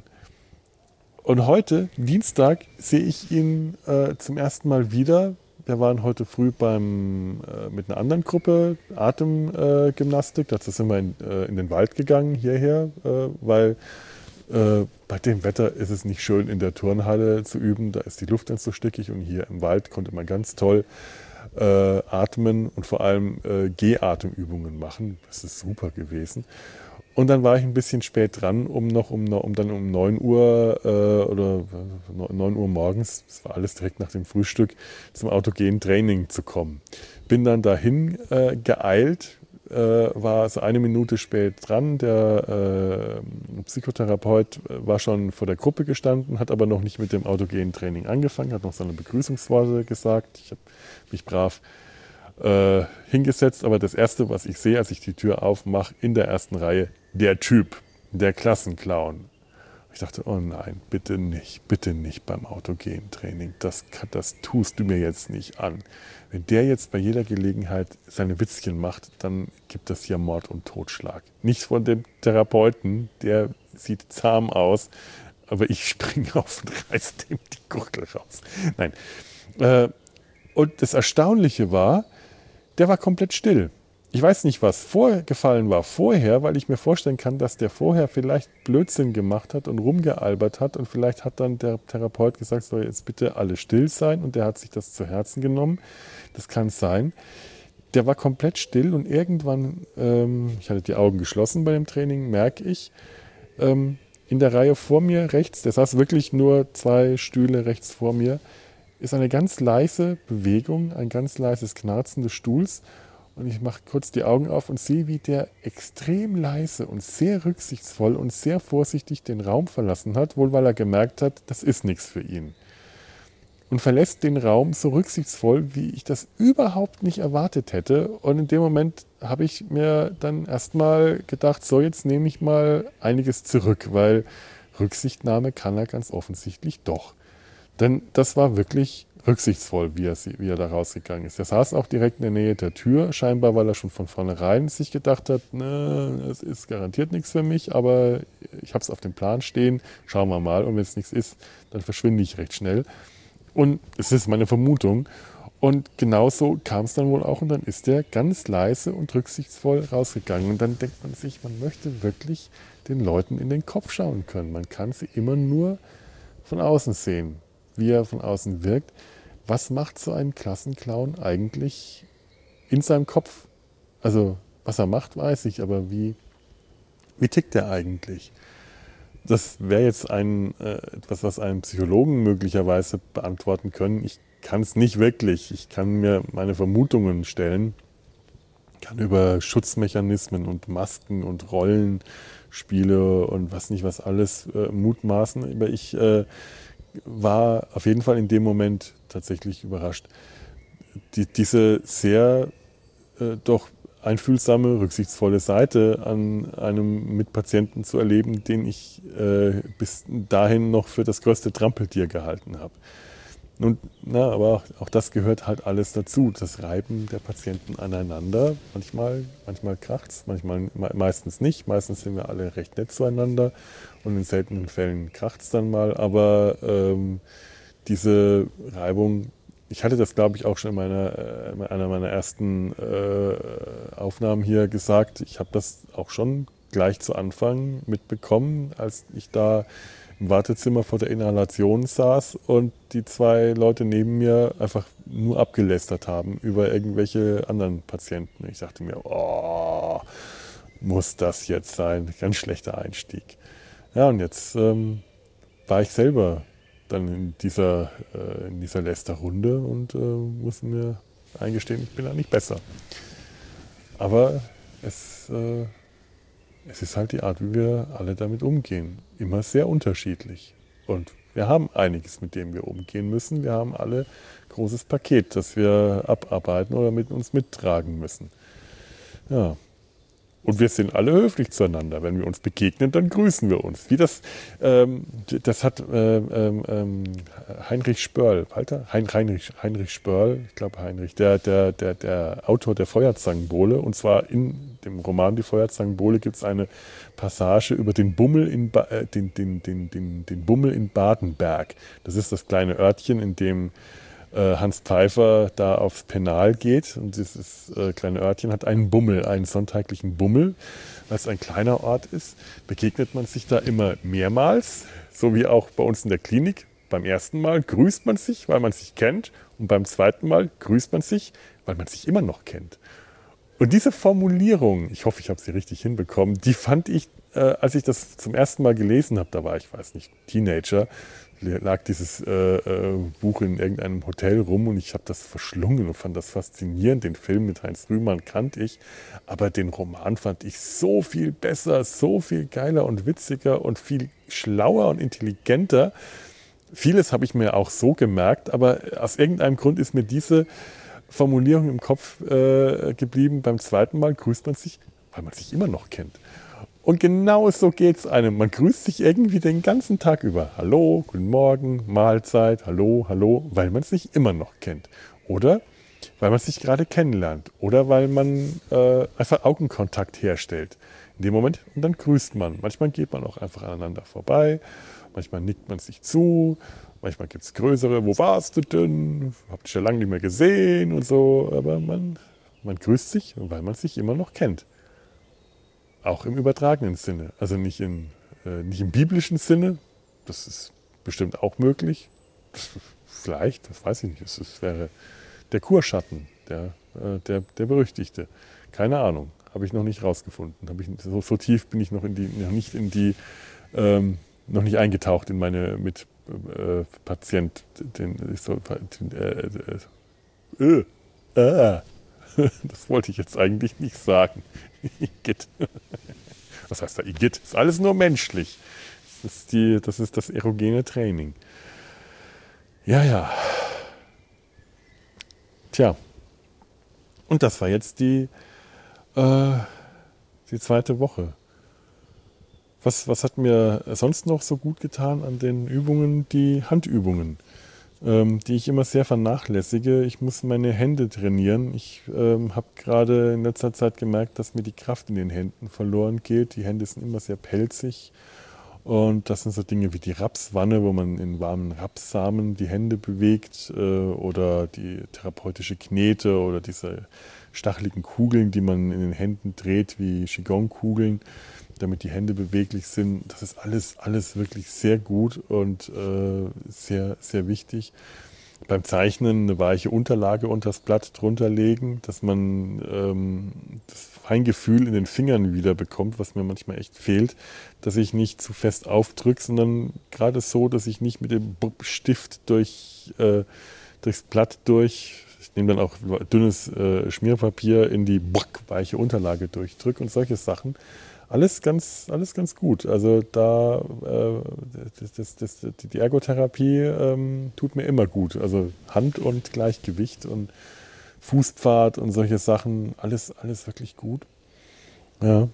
Und heute, Dienstag, sehe ich ihn äh, zum ersten Mal wieder. Wir waren heute früh beim, äh, mit einer anderen Gruppe, Atemgymnastik. Dazu sind wir in, äh, in den Wald gegangen, hierher, äh, weil äh, bei dem Wetter ist es nicht schön, in der Turnhalle zu üben. Da ist die Luft dann so stickig und hier im Wald konnte man ganz toll äh, atmen und vor allem äh, Gehatemübungen machen. Das ist super gewesen. Und dann war ich ein bisschen spät dran, um noch um, um dann um neun Uhr äh, oder neun Uhr morgens, das war alles direkt nach dem Frühstück, zum autogenen Training zu kommen. Bin dann dahin äh, geeilt, äh, war so eine Minute spät dran. Der äh, Psychotherapeut war schon vor der Gruppe gestanden, hat aber noch nicht mit dem autogenen Training angefangen, hat noch seine Begrüßungsworte gesagt. Ich habe mich brav Äh, hingesetzt, aber das Erste, was ich sehe, als ich die Tür aufmache, in der ersten Reihe, der Typ, der Klassenclown. Ich dachte, oh nein, bitte nicht, bitte nicht beim Autogen-Training, das, das tust du mir jetzt nicht an. Wenn der jetzt bei jeder Gelegenheit seine Witzchen macht, dann gibt es hier Mord und Totschlag. Nicht von dem Therapeuten, der sieht zahm aus, aber ich springe auf und reiß dem die Gurgel raus. Nein. Äh, und das Erstaunliche war, der war komplett still. Ich weiß nicht, was vorgefallen war vorher, weil ich mir vorstellen kann, dass der vorher vielleicht Blödsinn gemacht hat und rumgealbert hat und vielleicht hat dann der Therapeut gesagt, soll jetzt bitte alle still sein und der hat sich das zu Herzen genommen. Das kann sein. Der war komplett still und irgendwann, ähm, ich hatte die Augen geschlossen bei dem Training, merke ich, ähm, in der Reihe vor mir rechts, der saß wirklich nur zwei Stühle rechts vor mir, ist eine ganz leise Bewegung, ein ganz leises Knarzen des Stuhls. Und ich mache kurz die Augen auf und sehe, wie der extrem leise und sehr rücksichtsvoll und sehr vorsichtig den Raum verlassen hat, wohl weil er gemerkt hat, das ist nichts für ihn. Und verlässt den Raum so rücksichtsvoll, wie ich das überhaupt nicht erwartet hätte. Und in dem Moment habe ich mir dann erstmal gedacht, so jetzt nehme ich mal einiges zurück, weil Rücksichtnahme kann er ganz offensichtlich doch. Denn das war wirklich rücksichtsvoll, wie er, wie er da rausgegangen ist. Er saß auch direkt in der Nähe der Tür, scheinbar, weil er schon von vornherein sich gedacht hat, ne, es ist garantiert nichts für mich, aber ich habe es auf dem Plan stehen, schauen wir mal. Und wenn es nichts ist, dann verschwinde ich recht schnell. Und es ist meine Vermutung. Und genauso kam es dann wohl auch. Und dann ist er ganz leise und rücksichtsvoll rausgegangen. Und dann denkt man sich, man möchte wirklich den Leuten in den Kopf schauen können. Man kann sie immer nur von außen sehen, wie er von außen wirkt. Was macht so ein Klassenclown eigentlich in seinem Kopf? Also, was er macht, weiß ich, aber wie, wie tickt er eigentlich? Das wäre jetzt ein, äh, etwas, was einen Psychologen möglicherweise beantworten können. Ich kann es nicht wirklich. Ich kann mir meine Vermutungen stellen, kann über Schutzmechanismen und Masken und Rollenspiele und was nicht was alles äh, mutmaßen. Aber ich äh, war auf jeden Fall in dem Moment tatsächlich überrascht. Die, diese sehr äh, doch einfühlsame, rücksichtsvolle Seite an einem Mitpatienten zu erleben, den ich äh, bis dahin noch für das größte Trampeltier gehalten habe. Und, na, aber auch, auch das gehört halt alles dazu, das Reiben der Patienten aneinander. Manchmal, manchmal kracht es, manchmal meistens nicht. Meistens sind wir alle recht nett zueinander und in seltenen Fällen kracht es dann mal. Aber ähm, diese Reibung, ich hatte das, glaube ich, auch schon in meiner, äh, einer meiner ersten äh, Aufnahmen hier gesagt. Ich habe das auch schon gleich zu Anfang mitbekommen, als ich da im Wartezimmer vor der Inhalation saß und die zwei Leute neben mir einfach nur abgelästert haben über irgendwelche anderen Patienten. Ich dachte mir, oh, muss das jetzt sein? Ganz schlechter Einstieg. Ja, und jetzt ähm, war ich selber dann in dieser, äh, in dieser Lästerrunde und äh, muss mir eingestehen, ich bin da nicht besser. Aber es, äh, es ist halt die Art, wie wir alle damit umgehen. Immer sehr unterschiedlich. Und wir haben einiges, mit dem wir umgehen müssen. Wir haben alle ein großes Paket, das wir abarbeiten oder mit uns mittragen müssen. Ja. Und wir sind alle höflich zueinander. Wenn wir uns begegnen, dann grüßen wir uns. Wie das, ähm, das hat ähm, ähm, Heinrich Spörl, Walter? Hein, Heinrich, Heinrich Spörl, ich glaube Heinrich, der, der, der, der Autor der Feuerzangenbowle. Und zwar in dem Roman Die Feuerzangenbowle gibt es eine Passage über den Bummel in, ba äh, den, den, den, den, den Bummel in Badenberg. Das ist das kleine Örtchen, in dem Hans Pfeiffer da aufs Penal geht und dieses äh, kleine Örtchen hat einen Bummel, einen sonntaglichen Bummel. Weil es ein kleiner Ort ist, begegnet man sich da immer mehrmals, so wie auch bei uns in der Klinik. Beim ersten Mal grüßt man sich, weil man sich kennt und beim zweiten Mal grüßt man sich, weil man sich immer noch kennt. Und diese Formulierung, ich hoffe, ich habe sie richtig hinbekommen, die fand ich, äh, als ich das zum ersten Mal gelesen habe, da war ich, weiß nicht, Teenager, lag dieses äh, äh, Buch in irgendeinem Hotel rum und ich habe das verschlungen und fand das faszinierend. Den Film mit Heinz Rühmann kannte ich, aber den Roman fand ich so viel besser, so viel geiler und witziger und viel schlauer und intelligenter. Vieles habe ich mir auch so gemerkt, aber aus irgendeinem Grund ist mir diese Formulierung im Kopf äh, geblieben. Beim zweiten Mal grüßt man sich, weil man sich immer noch kennt. Und genau so geht es einem. Man grüßt sich irgendwie den ganzen Tag über. Hallo, guten Morgen, Mahlzeit, hallo, hallo, weil man sich immer noch kennt. Oder weil man sich gerade kennenlernt. Oder weil man äh, einfach Augenkontakt herstellt. In dem Moment, und dann grüßt man. Manchmal geht man auch einfach aneinander vorbei. Manchmal nickt man sich zu. Manchmal gibt es größere, wo warst du denn? Habt ihr schon lange nicht mehr gesehen und so. Aber man, Man grüßt sich, weil man sich immer noch kennt. Auch im übertragenen Sinne. Also nicht, in, äh, nicht im biblischen Sinne. Das ist bestimmt auch möglich. Das, vielleicht, das weiß ich nicht. Das ist, wäre der Kurschatten, der, äh, der, der berüchtigte. Keine Ahnung. Habe ich noch nicht rausgefunden. Habe ich, so, so tief bin ich noch, in die, noch nicht in die, ähm, noch nicht eingetaucht in meine Mitpatient. Äh, den, so, den, äh, äh, äh, äh. Das wollte ich jetzt eigentlich nicht sagen. Igitt. Was heißt da Igitt? Ist alles nur menschlich. Das ist, die, das ist das erogene Training. Ja, ja. Tja. Und das war jetzt die, äh, die zweite Woche. Was, was hat mir sonst noch so gut getan an den Übungen? Die Handübungen, ähm, die ich immer sehr vernachlässige. Ich muss meine Hände trainieren. Ich ähm, habe gerade in letzter Zeit gemerkt, dass mir die Kraft in den Händen verloren geht. Die Hände sind immer sehr pelzig. Und das sind so Dinge wie die Rapswanne, wo man in warmen Rapssamen die Hände bewegt, äh, oder die therapeutische Knete oder diese stacheligen Kugeln, die man in den Händen dreht wie Qigong-Kugeln, damit die Hände beweglich sind. Das ist alles, alles wirklich sehr gut und äh, sehr, sehr wichtig. Beim Zeichnen eine weiche Unterlage unter das Blatt drunter legen, dass man ähm, das Feingefühl in den Fingern wieder bekommt, was mir manchmal echt fehlt, dass ich nicht zu fest aufdrücke, sondern gerade so, dass ich nicht mit dem Stift durch, äh, durchs Blatt durch, ich nehme dann auch dünnes äh, Schmierpapier in die weiche Unterlage durchdrücke und solche Sachen. Alles ganz, alles ganz gut. Also da äh, das, das, das, die Ergotherapie ähm, tut mir immer gut. Also Hand und Gleichgewicht und Fußpfad und solche Sachen, alles, alles wirklich gut. Ja.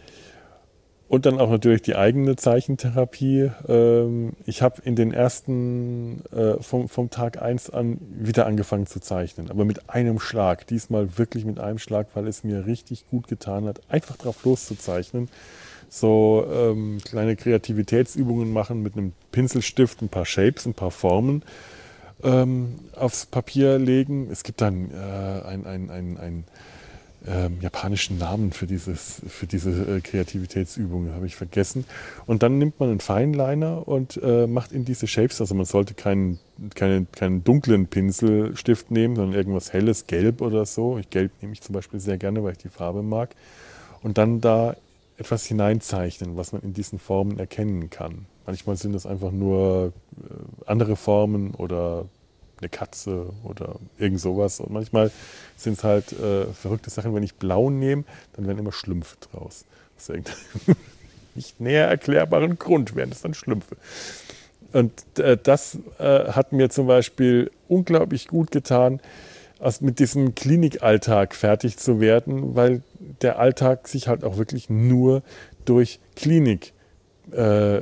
Und dann auch natürlich die eigene Zeichentherapie. Ähm, ich habe in den ersten, äh, vom, vom Tag eins an wieder angefangen zu zeichnen. Aber mit einem Schlag. Diesmal wirklich mit einem Schlag, weil es mir richtig gut getan hat, einfach drauf loszuzeichnen. So ähm, kleine Kreativitätsübungen machen mit einem Pinselstift, ein paar Shapes, ein paar Formen ähm, aufs Papier legen. Es gibt dann äh, ein, ein, ein, ein Ähm, japanischen Namen für, dieses, für diese äh, Kreativitätsübungen, habe ich vergessen. Und dann nimmt man einen Feinliner und äh, macht in diese Shapes, also man sollte keinen, keinen, keinen dunklen Pinselstift nehmen, sondern irgendwas helles, gelb oder so. Ich, gelb nehme ich zum Beispiel sehr gerne, weil ich die Farbe mag. Und dann da etwas hineinzeichnen, was man in diesen Formen erkennen kann. Manchmal sind das einfach nur äh, andere Formen oder eine Katze oder irgend sowas. Und manchmal sind es halt äh, verrückte Sachen. Wenn ich blau nehme, dann werden immer Schlümpfe draus. Aus irgendeinem nicht näher erklärbaren Grund werden es dann Schlümpfe. Und äh, das äh, hat mir zum Beispiel unglaublich gut getan, also mit diesem Klinikalltag fertig zu werden, weil der Alltag sich halt auch wirklich nur durch Klinik äh,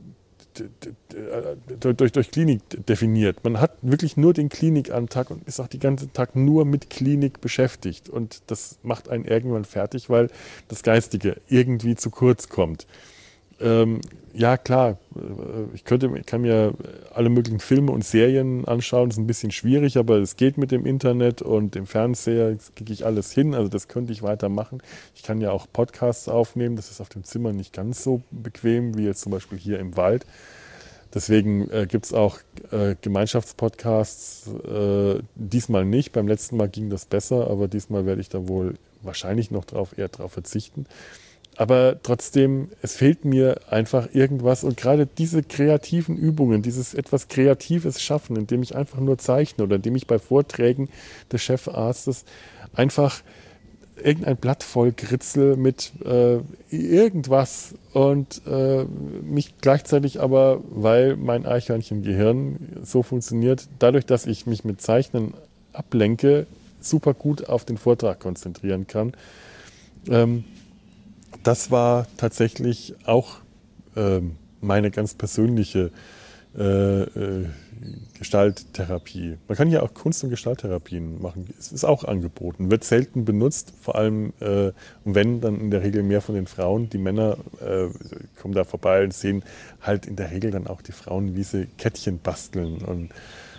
Durch, durch Klinik definiert. Man hat wirklich nur den Klinikalltag und ist auch den ganzen Tag nur mit Klinik beschäftigt. Und das macht einen irgendwann fertig, weil das Geistige irgendwie zu kurz kommt. Ähm, ja, klar, ich könnte, kann mir alle möglichen Filme und Serien anschauen. Das ist ein bisschen schwierig, aber es geht mit dem Internet und dem Fernseher, das kriege ich alles hin. Also das könnte ich weitermachen. Ich kann ja auch Podcasts aufnehmen. Das ist auf dem Zimmer nicht ganz so bequem wie jetzt zum Beispiel hier im Wald. Deswegen äh, gibt es auch äh, Gemeinschaftspodcasts. Äh, diesmal nicht. Beim letzten Mal ging das besser, aber diesmal werde ich da wohl wahrscheinlich noch drauf, eher drauf verzichten. Aber trotzdem, es fehlt mir einfach irgendwas. Und gerade diese kreativen Übungen, dieses etwas Kreatives schaffen, indem ich einfach nur zeichne oder indem ich bei Vorträgen des Chefarztes einfach irgendein Blatt voll kritzel mit äh, irgendwas und äh, mich gleichzeitig aber, weil mein Eichhörnchengehirn so funktioniert, dadurch, dass ich mich mit Zeichnen ablenke, super gut auf den Vortrag konzentrieren kann. Ähm, das war tatsächlich auch äh, meine ganz persönliche äh, äh, Gestalttherapie. Man kann ja auch Kunst- und Gestalttherapien machen. Es ist auch angeboten. Wird selten benutzt, vor allem, äh, wenn, dann in der Regel mehr von den Frauen. Die Männer äh, kommen da vorbei und sehen halt in der Regel dann auch die Frauen, wie sie Kettchen basteln und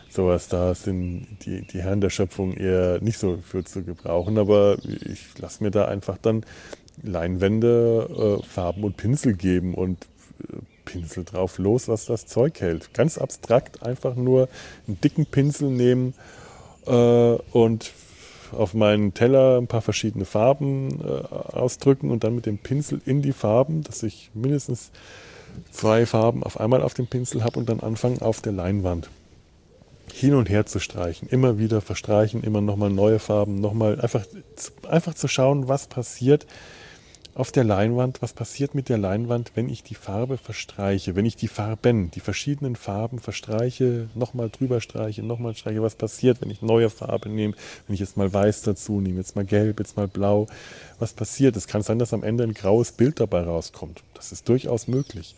sowas. Da sind die, die Herren der Schöpfung eher nicht so für zu gebrauchen, aber ich lasse mir da einfach dann Leinwände, äh, Farben und Pinsel geben und äh, Pinsel drauf los, was das Zeug hält. Ganz abstrakt einfach nur einen dicken Pinsel nehmen äh, und auf meinen Teller ein paar verschiedene Farben äh, ausdrücken und dann mit dem Pinsel in die Farben, dass ich mindestens zwei Farben auf einmal auf dem Pinsel habe und dann anfangen auf der Leinwand hin und her zu streichen, immer wieder verstreichen, immer nochmal neue Farben, nochmal einfach, einfach zu schauen, was passiert auf der Leinwand, was passiert mit der Leinwand, wenn ich die Farbe verstreiche, wenn ich die Farben, die verschiedenen Farben verstreiche, nochmal drüber streiche, nochmal streiche, was passiert, wenn ich neue Farbe nehme, wenn ich jetzt mal weiß dazu nehme, jetzt mal gelb, jetzt mal blau, was passiert? Es kann sein, dass am Ende ein graues Bild dabei rauskommt. Das ist durchaus möglich.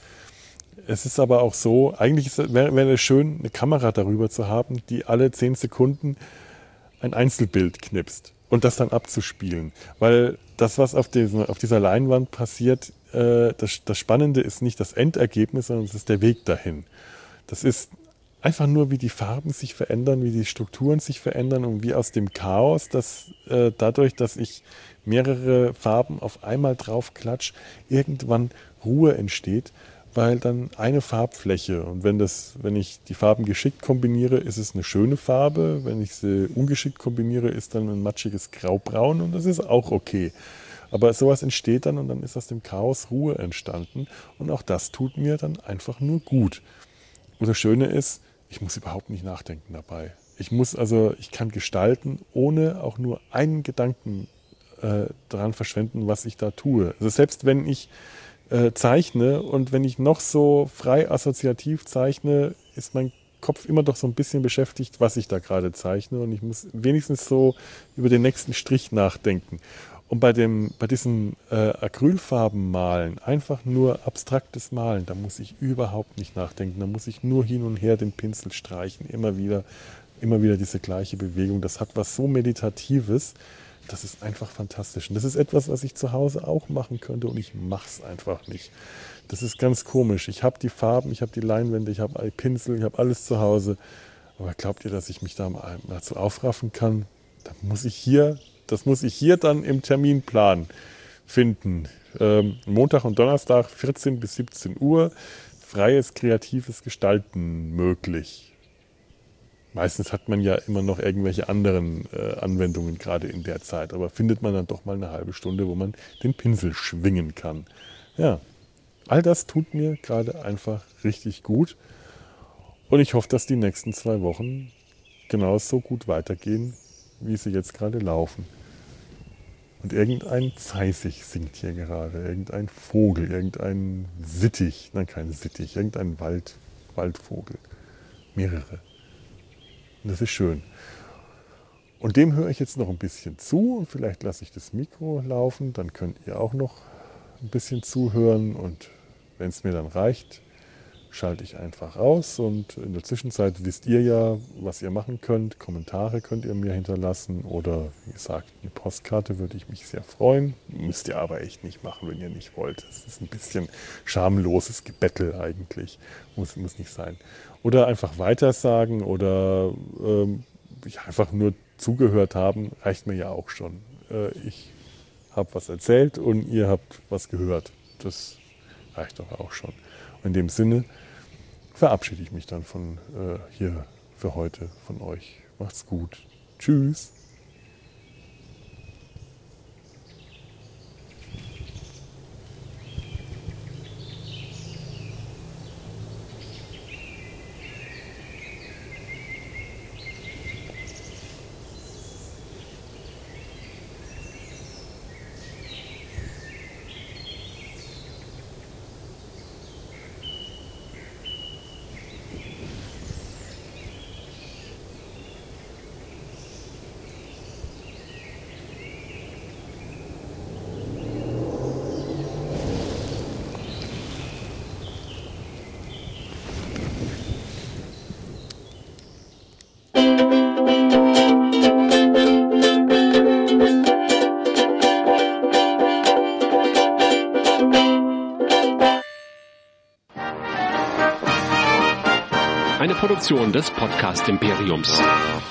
Es ist aber auch so, eigentlich wäre wär es schön, eine Kamera darüber zu haben, die alle zehn Sekunden ein Einzelbild knipst und das dann abzuspielen. Weil das, was auf, diesen, auf dieser Leinwand passiert, äh, das, das Spannende ist nicht das Endergebnis, sondern es ist der Weg dahin. Das ist einfach nur, wie die Farben sich verändern, wie die Strukturen sich verändern und wie aus dem Chaos, dass äh, dadurch, dass ich mehrere Farben auf einmal drauf klatsch, irgendwann Ruhe entsteht, weil dann eine Farbfläche, und wenn, das, wenn ich die Farben geschickt kombiniere, ist es eine schöne Farbe, wenn ich sie ungeschickt kombiniere, ist dann ein matschiges Graubraun und das ist auch okay. Aber sowas entsteht dann und dann ist aus dem Chaos Ruhe entstanden und auch das tut mir dann einfach nur gut. Und das Schöne ist, ich muss überhaupt nicht nachdenken dabei. Ich muss also, ich kann gestalten, ohne auch nur einen Gedanken äh, daran verschwenden, was ich da tue. Also selbst wenn ich äh, zeichne und wenn ich noch so frei assoziativ zeichne, ist mein Kopf immer doch so ein bisschen beschäftigt, was ich da gerade zeichne und ich muss wenigstens so über den nächsten Strich nachdenken. Und bei, dem, bei diesem äh, Acrylfarbenmalen, einfach nur abstraktes Malen, da muss ich überhaupt nicht nachdenken. Da muss ich nur hin und her den Pinsel streichen, immer wieder, immer wieder diese gleiche Bewegung. Das hat was so Meditatives, das ist einfach fantastisch. Und das ist etwas, was ich zu Hause auch machen könnte und ich mache es einfach nicht. Das ist ganz komisch. Ich habe die Farben, ich habe die Leinwände, ich habe die Pinsel, ich habe alles zu Hause. Aber glaubt ihr, dass ich mich da mal dazu aufraffen kann? Da muss ich hier... Das muss ich hier dann im Terminplan finden. Ähm, Montag und Donnerstag, vierzehn bis siebzehn Uhr, freies, kreatives Gestalten möglich. Meistens hat man ja immer noch irgendwelche anderen äh, Anwendungen, gerade in der Zeit. Aber findet man dann doch mal eine halbe Stunde, wo man den Pinsel schwingen kann. Ja, all das tut mir gerade einfach richtig gut. Und ich hoffe, dass die nächsten zwei Wochen genauso gut weitergehen, wie sie jetzt gerade laufen. Und irgendein Zeisig singt hier gerade, irgendein Vogel, irgendein Sittich, nein, kein Sittich, irgendein Wald, Waldvogel, mehrere. Und das ist schön. Und dem höre ich jetzt noch ein bisschen zu und vielleicht lasse ich das Mikro laufen, dann könnt ihr auch noch ein bisschen zuhören und wenn es mir dann reicht, schalte ich einfach aus und in der Zwischenzeit wisst ihr ja, was ihr machen könnt. Kommentare könnt ihr mir hinterlassen oder wie gesagt, eine Postkarte würde ich mich sehr freuen. Müsst ihr aber echt nicht machen, wenn ihr nicht wollt. Das ist ein bisschen schamloses Gebettel eigentlich. Muss, muss nicht sein. Oder einfach weitersagen oder ähm, einfach nur zugehört haben, reicht mir ja auch schon. Äh, ich habe was erzählt und ihr habt was gehört. Das reicht doch auch schon. In dem Sinne verabschiede ich mich dann von äh, hier für heute von euch. Macht's gut. Tschüss. eine Produktion des Podcast Imperiums.